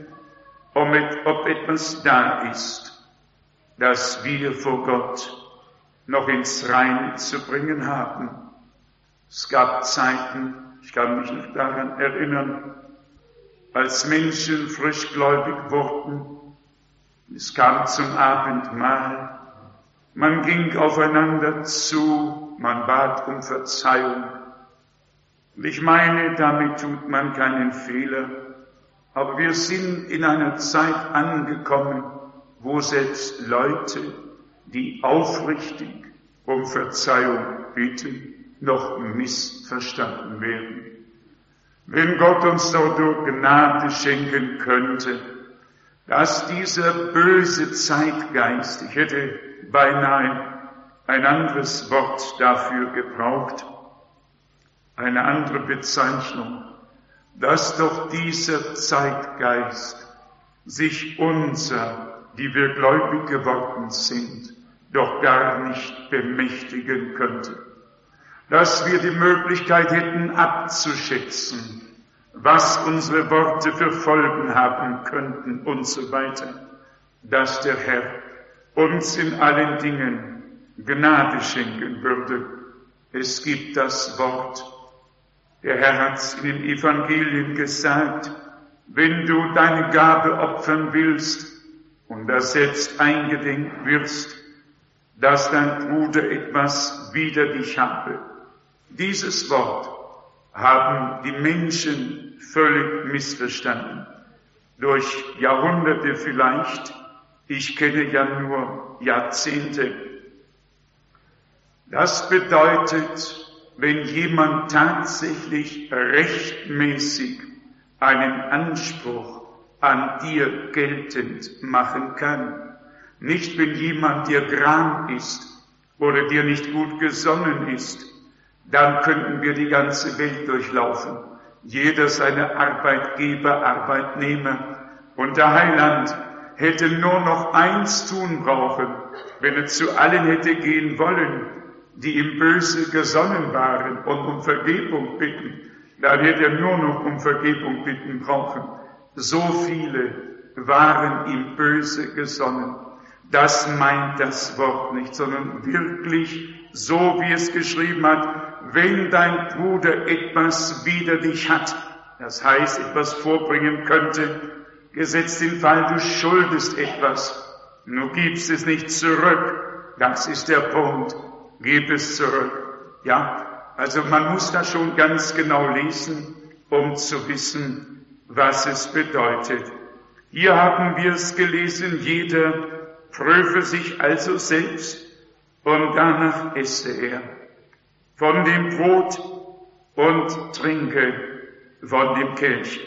ob etwas da ist, das wir vor Gott noch ins Reine zu bringen haben. Es gab Zeiten, ich kann mich noch daran erinnern, als Menschen frischgläubig wurden, es kam zum Abendmahl, man ging aufeinander zu, man bat um Verzeihung. Und ich meine, damit tut man keinen Fehler, aber wir sind in einer Zeit angekommen, wo selbst Leute, die aufrichtig um Verzeihung bitten, noch missverstanden werden. Wenn Gott uns so durch Gnade schenken könnte, dass dieser böse Zeitgeist, ich hätte beinahe ein anderes Wort dafür gebraucht, eine andere Bezeichnung, dass doch dieser Zeitgeist sich unser, die wir gläubig geworden sind, doch gar nicht bemächtigen könnte. Dass wir die Möglichkeit hätten abzuschätzen, was unsere Worte für Folgen haben könnten und so weiter. Dass der Herr uns in allen Dingen Gnade schenken würde. Es gibt das Wort. Der Herr hat es in den Evangelien gesagt, wenn du deine Gabe opfern willst und das selbst eingedenk wirst, dass dein Bruder etwas wider dich habe. Dieses Wort haben die Menschen völlig missverstanden. Durch Jahrhunderte vielleicht, ich kenne ja nur Jahrzehnte. Das bedeutet, wenn jemand tatsächlich rechtmäßig einen Anspruch an dir geltend machen kann, nicht wenn jemand dir gram ist oder dir nicht gut gesonnen ist, dann könnten wir die ganze Welt durchlaufen. Jeder seine Arbeitgeber, Arbeitnehmer. Und der Heiland hätte nur noch eins tun brauchen, wenn er zu allen hätte gehen wollen, die ihm böse gesonnen waren und um Vergebung bitten. Dann hätte er nur noch um Vergebung bitten brauchen. So viele waren ihm böse gesonnen. Das meint das Wort nicht, sondern wirklich so, wie es geschrieben hat, wenn dein Bruder etwas wider dich hat, das heißt, etwas vorbringen könnte, gesetzt den Fall, du schuldest etwas, du gibst es nicht zurück, das ist der Punkt, gib es zurück. Ja, also man muss da schon ganz genau lesen, um zu wissen, was es bedeutet. Hier haben wir es gelesen, jeder prüfe sich also selbst und danach esse er von dem Brot und trinke von dem Kelch.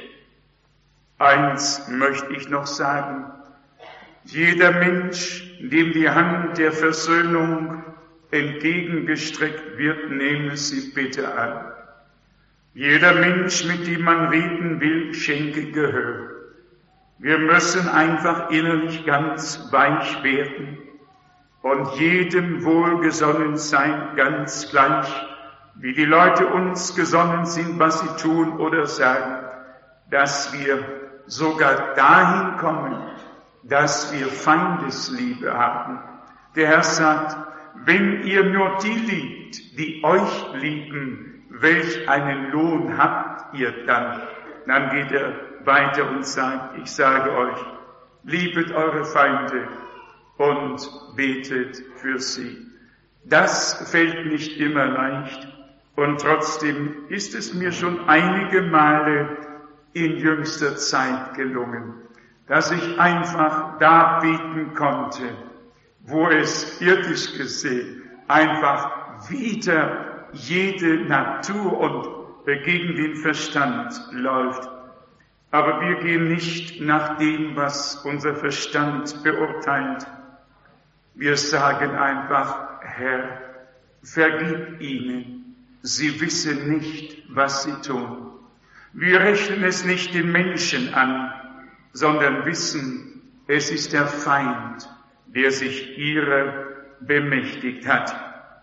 Eins möchte ich noch sagen, jeder Mensch, dem die Hand der Versöhnung entgegengestreckt wird, nehme sie bitte an. Jeder Mensch, mit dem man reden will, schenke Gehör. Wir müssen einfach innerlich ganz weich werden und jedem wohlgesonnen sein, ganz gleich, wie die Leute uns gesonnen sind, was sie tun oder sagen, dass wir sogar dahin kommen, dass wir Feindesliebe haben. Der Herr sagt, wenn ihr nur die liebt, die euch lieben, welch einen Lohn habt ihr dann? Dann geht er weiter und sagt, ich sage euch, liebet eure Feinde und betet für sie. Das fällt nicht immer leicht und trotzdem ist es mir schon einige Male in jüngster Zeit gelungen, dass ich einfach da beten konnte, wo es irdisch gesehen einfach wieder jede Natur und gegen den Verstand läuft. Aber wir gehen nicht nach dem, was unser Verstand beurteilt. Wir sagen einfach, Herr, vergib ihnen, sie wissen nicht, was sie tun. Wir rechnen es nicht den Menschen an, sondern wissen, es ist der Feind, der sich ihrer bemächtigt hat.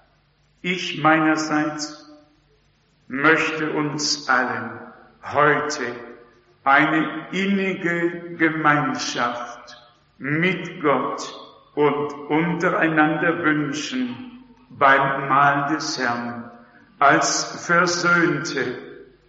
Ich meinerseits möchte uns allen heute eine innige Gemeinschaft mit Gott und untereinander wünschen beim Mahl des Herrn, als Versöhnte,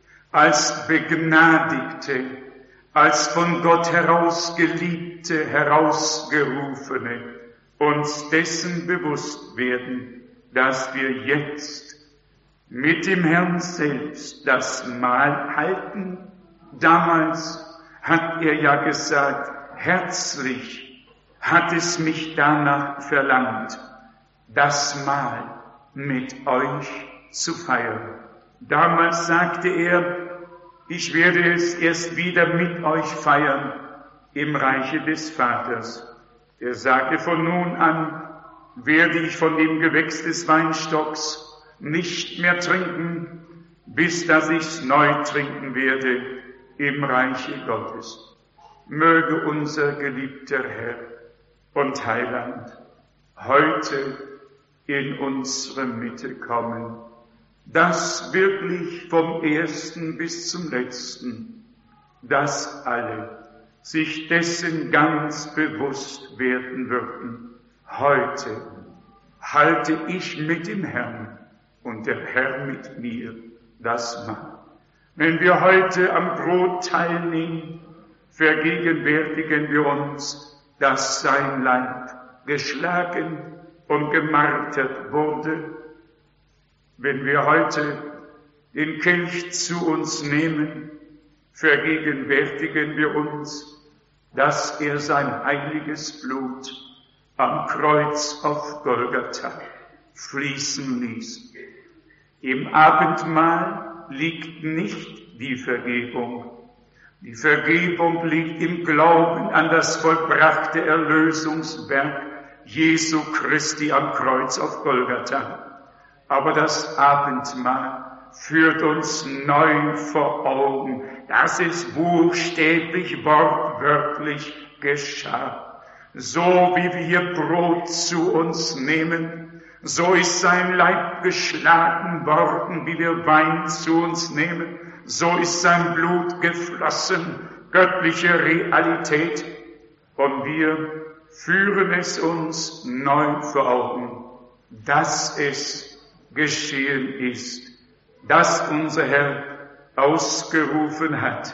als Begnadigte, als von Gott herausgeliebte, herausgerufene, uns dessen bewusst werden, dass wir jetzt mit dem Herrn selbst das Mahl halten. Damals hat er ja gesagt, herzlich hat es mich danach verlangt, das Mahl mit euch zu feiern. Damals sagte er, ich werde es erst wieder mit euch feiern im Reiche des Vaters. Er sagte, von nun an werde ich von dem Gewächs des Weinstocks nicht mehr trinken, bis dass ich's neu trinken werde im Reiche Gottes. Möge unser geliebter Herr und Heiland heute in unsere Mitte kommen, dass wirklich vom ersten bis zum letzten, dass alle sich dessen ganz bewusst werden würden. Heute halte ich mit dem Herrn und der Herr mit mir das Mahl. Wenn wir heute am Brot teilnehmen, vergegenwärtigen wir uns, dass sein Leib geschlagen und gemartert wurde. Wenn wir heute den Kelch zu uns nehmen, vergegenwärtigen wir uns, dass er sein heiliges Blut am Kreuz auf Golgatha fließen ließ. Im Abendmahl liegt nicht die Vergebung. Die Vergebung liegt im Glauben an das vollbrachte Erlösungswerk Jesu Christi am Kreuz auf Golgatha. Aber das Abendmahl führt uns neu vor Augen, dass es buchstäblich, wortwörtlich geschah. So wie wir Brot zu uns nehmen, so ist sein Leib geschlagen worden, wie wir Wein zu uns nehmen, so ist sein Blut geflossen, göttliche Realität. Und wir führen es uns neu vor Augen, dass es geschehen ist, dass unser Herr ausgerufen hat.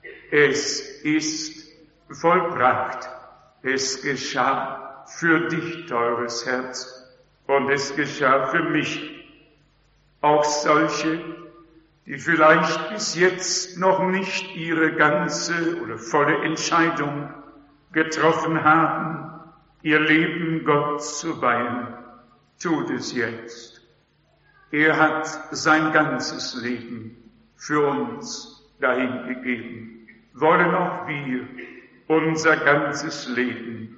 Es ist vollbracht. Es geschah für dich, teures Herz, und es geschah für mich. Auch solche, die vielleicht bis jetzt noch nicht ihre ganze oder volle Entscheidung getroffen haben, ihr Leben Gott zu weihen, tut es jetzt. Er hat sein ganzes Leben für uns dahingegeben. Wollen auch wir unser ganzes Leben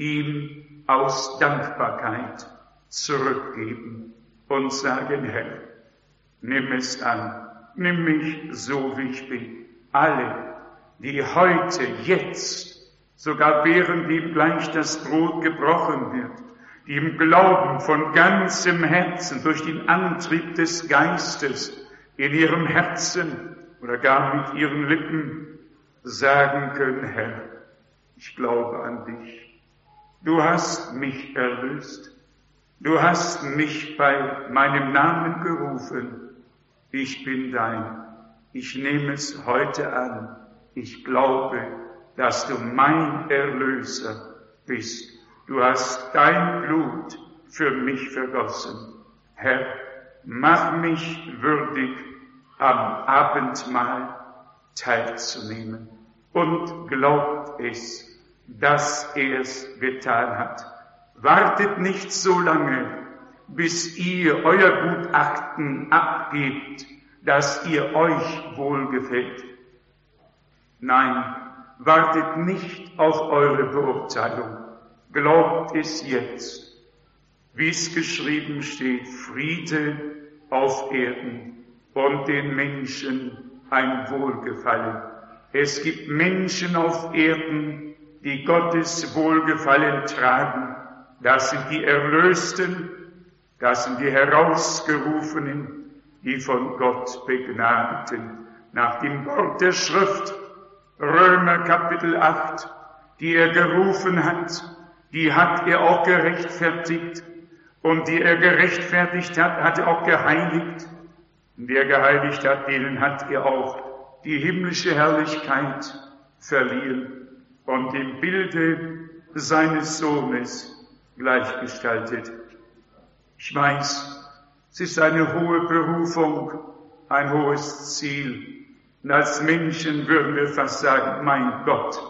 ihm aus Dankbarkeit zurückgeben und sagen, Herr, nimm es an, nimm mich so, wie ich bin. Alle, die heute, jetzt, sogar währenddem gleich das Brot gebrochen wird, die im Glauben von ganzem Herzen durch den Antrieb des Geistes in ihrem Herzen oder gar mit ihren Lippen sagen können, Herr, ich glaube an dich. Du hast mich erlöst. Du hast mich bei meinem Namen gerufen. Ich bin dein. Ich nehme es heute an. Ich glaube, dass du mein Erlöser bist. Du hast dein Blut für mich vergossen. Herr, mach mich würdig, am Abendmahl teilzunehmen. Und glaubt es, dass er es getan hat. Wartet nicht so lange, bis ihr euer Gutachten abgebt, dass ihr euch wohlgefällt. Nein, wartet nicht auf eure Beurteilung. Glaubt es jetzt, wie es geschrieben steht, Friede auf Erden und den Menschen ein Wohlgefallen. Es gibt Menschen auf Erden, die Gottes Wohlgefallen tragen, Das sind die Erlösten, das sind die Herausgerufenen, die von Gott begnadeten. Nach dem Wort der Schrift, Römer Kapitel acht, die er gerufen hat, die hat er auch gerechtfertigt. Und die er gerechtfertigt hat, hat er auch geheiligt. Und die er geheiligt hat, denen hat er auch die himmlische Herrlichkeit verliehen und im Bilde seines Sohnes gleichgestaltet. Ich weiß, es ist eine hohe Berufung, ein hohes Ziel. Und als Menschen würden wir fast sagen, mein Gott,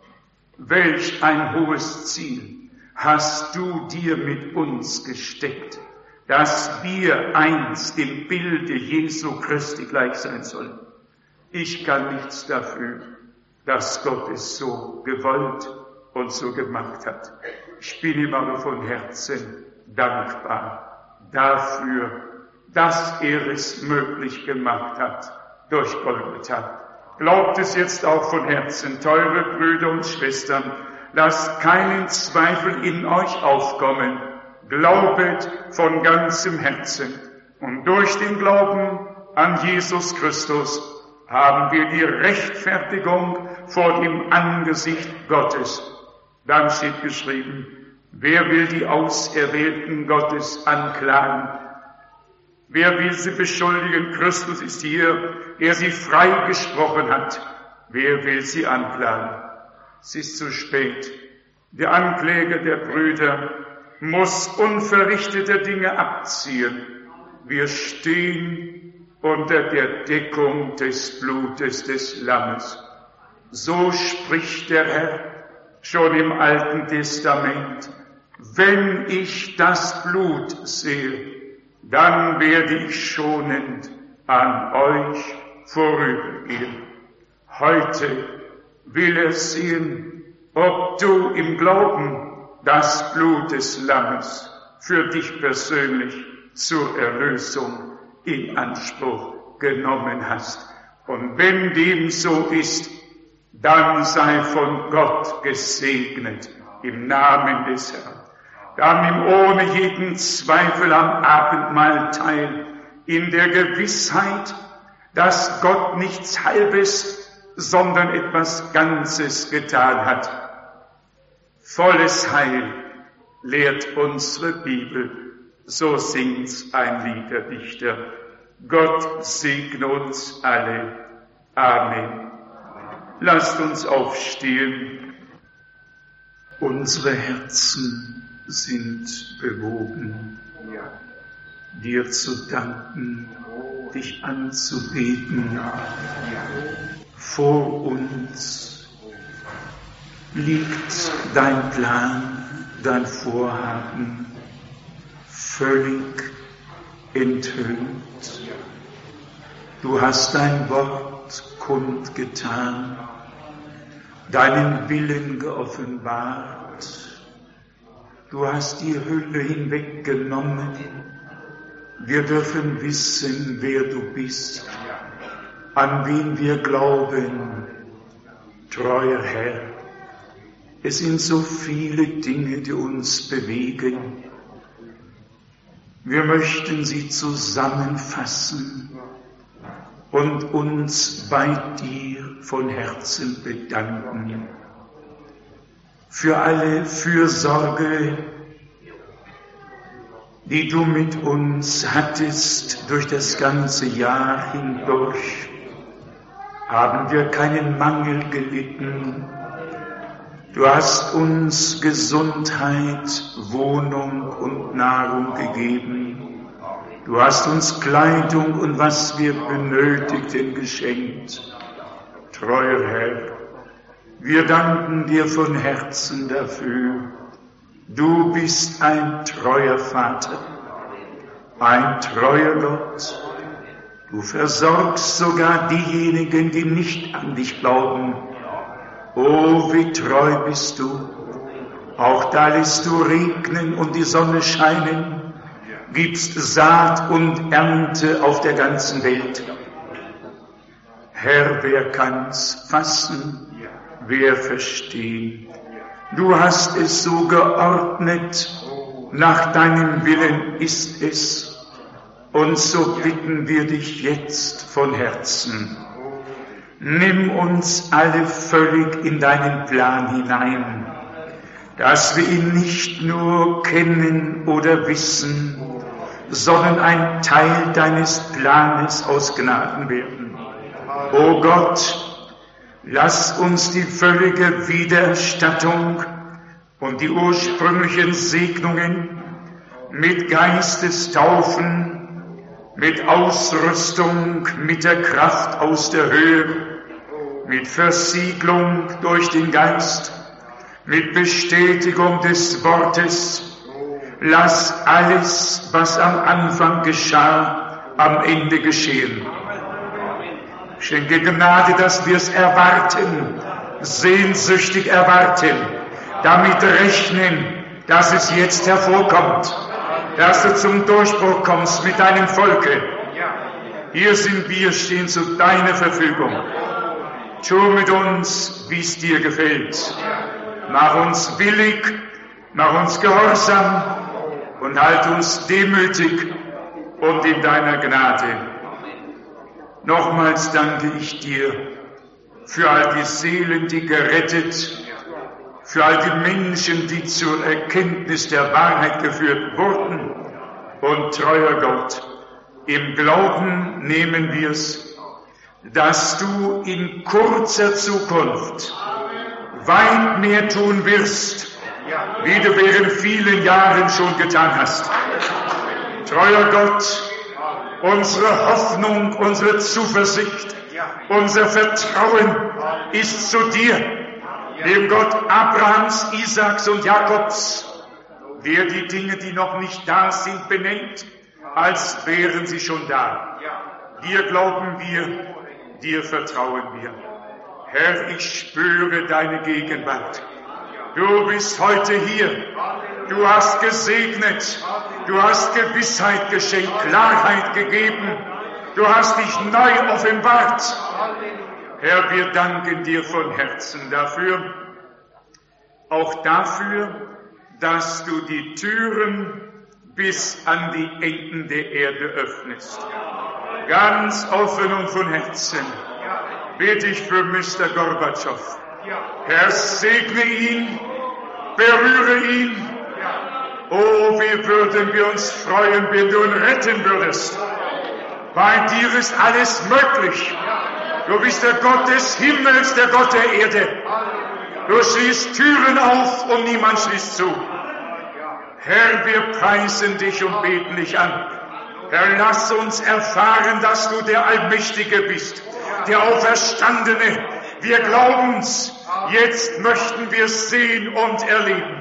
welch ein hohes Ziel hast du dir mit uns gesteckt, dass wir einst dem Bilde Jesu Christi gleich sein sollen. Ich kann nichts dafür, dass Gott es so gewollt und so gemacht hat. Ich bin ihm aber von Herzen dankbar dafür, dass er es möglich gemacht hat durch Golgatha. Glaubt es jetzt auch von Herzen, teure Brüder und Schwestern, lasst keinen Zweifel in euch aufkommen. Glaubet von ganzem Herzen. Und durch den Glauben an Jesus Christus haben wir die Rechtfertigung vor dem Angesicht Gottes. Dann steht geschrieben, wer will die Auserwählten Gottes anklagen? Wer will sie beschuldigen? Christus ist hier, der sie freigesprochen hat. Wer will sie anklagen? Es ist zu spät. Der Ankläger der Brüder muss unverrichtete Dinge abziehen. Wir stehen unter der Deckung des Blutes des Lammes. So spricht der Herr schon im Alten Testament. Wenn ich das Blut sehe, dann werde ich schonend an euch vorübergehen. Heute will er sehen, ob du im Glauben das Blut des Lammes für dich persönlich zur Erlösung in Anspruch genommen hast. Und wenn dem so ist, dann sei von Gott gesegnet im Namen des Herrn. Dann nimm ohne jeden Zweifel am Abendmahl teil, in der Gewissheit, dass Gott nichts Halbes, sondern etwas Ganzes getan hat. Volles Heil lehrt unsere Bibel, so singt's ein Liederdichter. Gott segne uns alle. Amen. Lasst uns aufstehen. Unsere Herzen sind bewogen, dir zu danken, dich anzubeten. Vor uns liegt dein Plan, dein Vorhaben, völlig enthüllt. Du hast dein Wort kundgetan, deinen Willen geoffenbart. Du hast die Hülle hinweggenommen. Wir dürfen wissen, wer du bist, an wen wir glauben, treuer Herr. Es sind so viele Dinge, die uns bewegen. Wir möchten sie zusammenfassen und uns bei dir von Herzen bedanken für alle Fürsorge, die du mit uns hattest durch das ganze Jahr hindurch. Haben wir keinen Mangel gelitten. Du hast uns Gesundheit, Wohnung und Nahrung gegeben. Du hast uns Kleidung und was wir benötigten geschenkt. Treuer Herr, wir danken dir von Herzen dafür. Du bist ein treuer Vater, ein treuer Gott. Du versorgst sogar diejenigen, die nicht an dich glauben. Oh, wie treu bist du. Auch da lässt du regnen und die Sonne scheinen, gibst Saat und Ernte auf der ganzen Welt. Herr, wer kann's fassen, wer verstehen? Du hast es so geordnet, nach deinem Willen ist es. Und so bitten wir dich jetzt von Herzen. Nimm uns alle völlig in deinen Plan hinein, dass wir ihn nicht nur kennen oder wissen, sondern ein Teil deines Planes aus Gnaden werden. O Gott, lass uns die völlige Wiedererstattung und die ursprünglichen Segnungen mit Geistestaufen, mit Ausrüstung, mit der Kraft aus der Höhe, mit Versiegelung durch den Geist, mit Bestätigung des Wortes, lass alles, was am Anfang geschah, am Ende geschehen. Schenke Gnade, dass wir es erwarten, sehnsüchtig erwarten, damit rechnen, dass es jetzt hervorkommt, dass du zum Durchbruch kommst mit deinem Volke. Hier sind wir, stehen zu deiner Verfügung. Tu mit uns, wie es dir gefällt. Mach uns willig, mach uns gehorsam und halt uns demütig und in deiner Gnade. Nochmals danke ich dir für all die Seelen, die gerettet, für all die Menschen, die zur Erkenntnis der Wahrheit geführt wurden. Und treuer Gott, im Glauben nehmen wir's, dass du in kurzer Zukunft weit mehr tun wirst, wie du während vielen Jahren schon getan hast. Treuer Gott, unsere Hoffnung, unsere Zuversicht, unser Vertrauen ist zu dir, dem Gott Abrahams, Isaaks und Jakobs, der die Dinge, die noch nicht da sind, benennt, als wären sie schon da. Dir glauben wir, dir vertrauen wir. Herr, ich spüre deine Gegenwart. Du bist heute hier. Du hast gesegnet. Du hast Gewissheit geschenkt, Klarheit gegeben. Du hast dich neu offenbart. Herr, wir danken dir von Herzen dafür. Auch dafür, dass du die Türen bis an die Enden der Erde öffnest. Ganz offen und von Herzen bete ich für Mister Gorbatschow. Herr, segne ihn, berühre ihn. Oh, wie würden wir uns freuen, wenn du ihn retten würdest. Bei dir ist alles möglich. Du bist der Gott des Himmels, der Gott der Erde. Du schließt Türen auf und niemand schließt zu. Herr, wir preisen dich und beten dich an. Herr, lass uns erfahren, dass du der Allmächtige bist, der Auferstandene. Wir glauben's. Jetzt möchten wir sehen und erleben.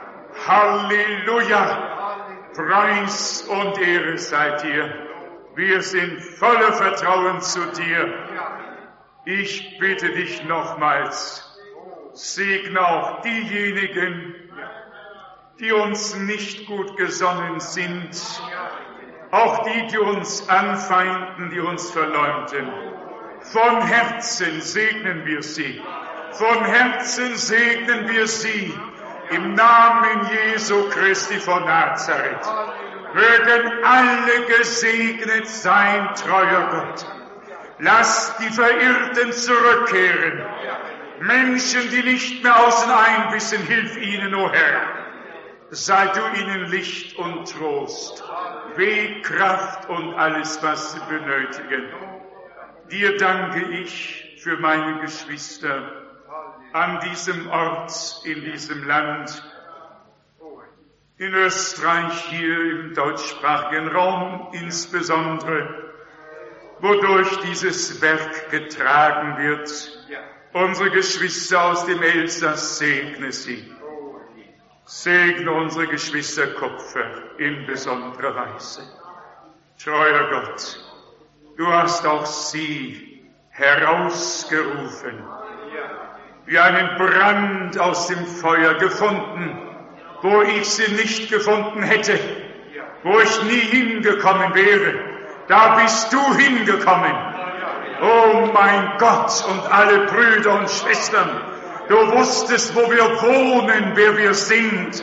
Halleluja! Preis und Ehre sei dir. Wir sind voller Vertrauen zu dir. Ich bitte dich nochmals, segne auch diejenigen, die uns nicht gut gesonnen sind, auch die, die uns anfeinden, die uns verleumden. Von Herzen segnen wir sie. Von Herzen segnen wir sie. Im Namen Jesu Christi von Nazareth. Mögen alle gesegnet sein, treuer Gott. Lass die Verirrten zurückkehren. Menschen, die nicht mehr außen ein wissen, hilf ihnen, o Herr. Sei du ihnen Licht und Trost, Weg, Kraft und alles, was sie benötigen. Dir danke ich für meine Geschwister an diesem Ort, in diesem Land, in Österreich, hier im deutschsprachigen Raum insbesondere, wodurch dieses Werk getragen wird. Unsere Geschwister aus dem Elsass, segne sie. Segne unsere Geschwister Kupfer in besonderer Weise. Treuer Gott, du hast auch sie herausgerufen, wie einen Brand aus dem Feuer gefunden, wo ich sie nicht gefunden hätte, wo ich nie hingekommen wäre. Da bist du hingekommen. Oh mein Gott und alle Brüder und Schwestern, du wusstest, wo wir wohnen, wer wir sind,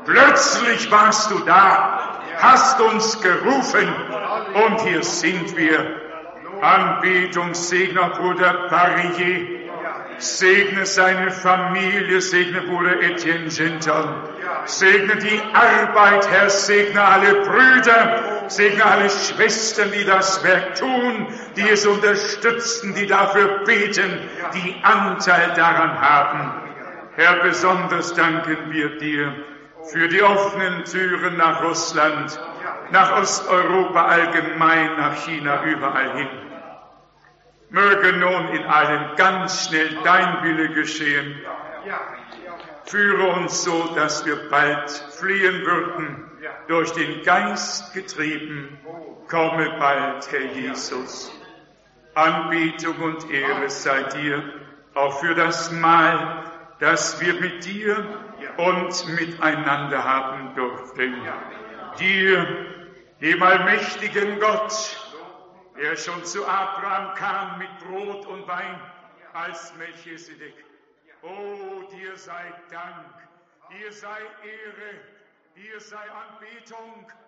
Plötzlich warst du da, hast uns gerufen und hier sind wir. Anbetung, segne Bruder Barrier, segne seine Familie, segne Bruder Etienne Genton, segne die Arbeit, Herr, segne alle Brüder, segne alle Schwestern, die das Werk tun, die es unterstützen, die dafür beten, die Anteil daran haben. Herr, besonders danken wir dir für die offenen Türen nach Russland, nach Osteuropa allgemein, nach China, überall hin. Möge nun in allem ganz schnell dein Wille geschehen. Führe uns so, dass wir bald fliehen würden, durch den Geist getrieben. Komme bald, Herr Jesus. Anbetung und Ehre sei dir, auch für das Mahl, das wir mit dir und miteinander haben durften. Dir, dem allmächtigen Gott, der schon zu Abraham kam mit Brot und Wein als Melchisedek. O, dir sei Dank, dir sei Ehre, dir sei Anbetung.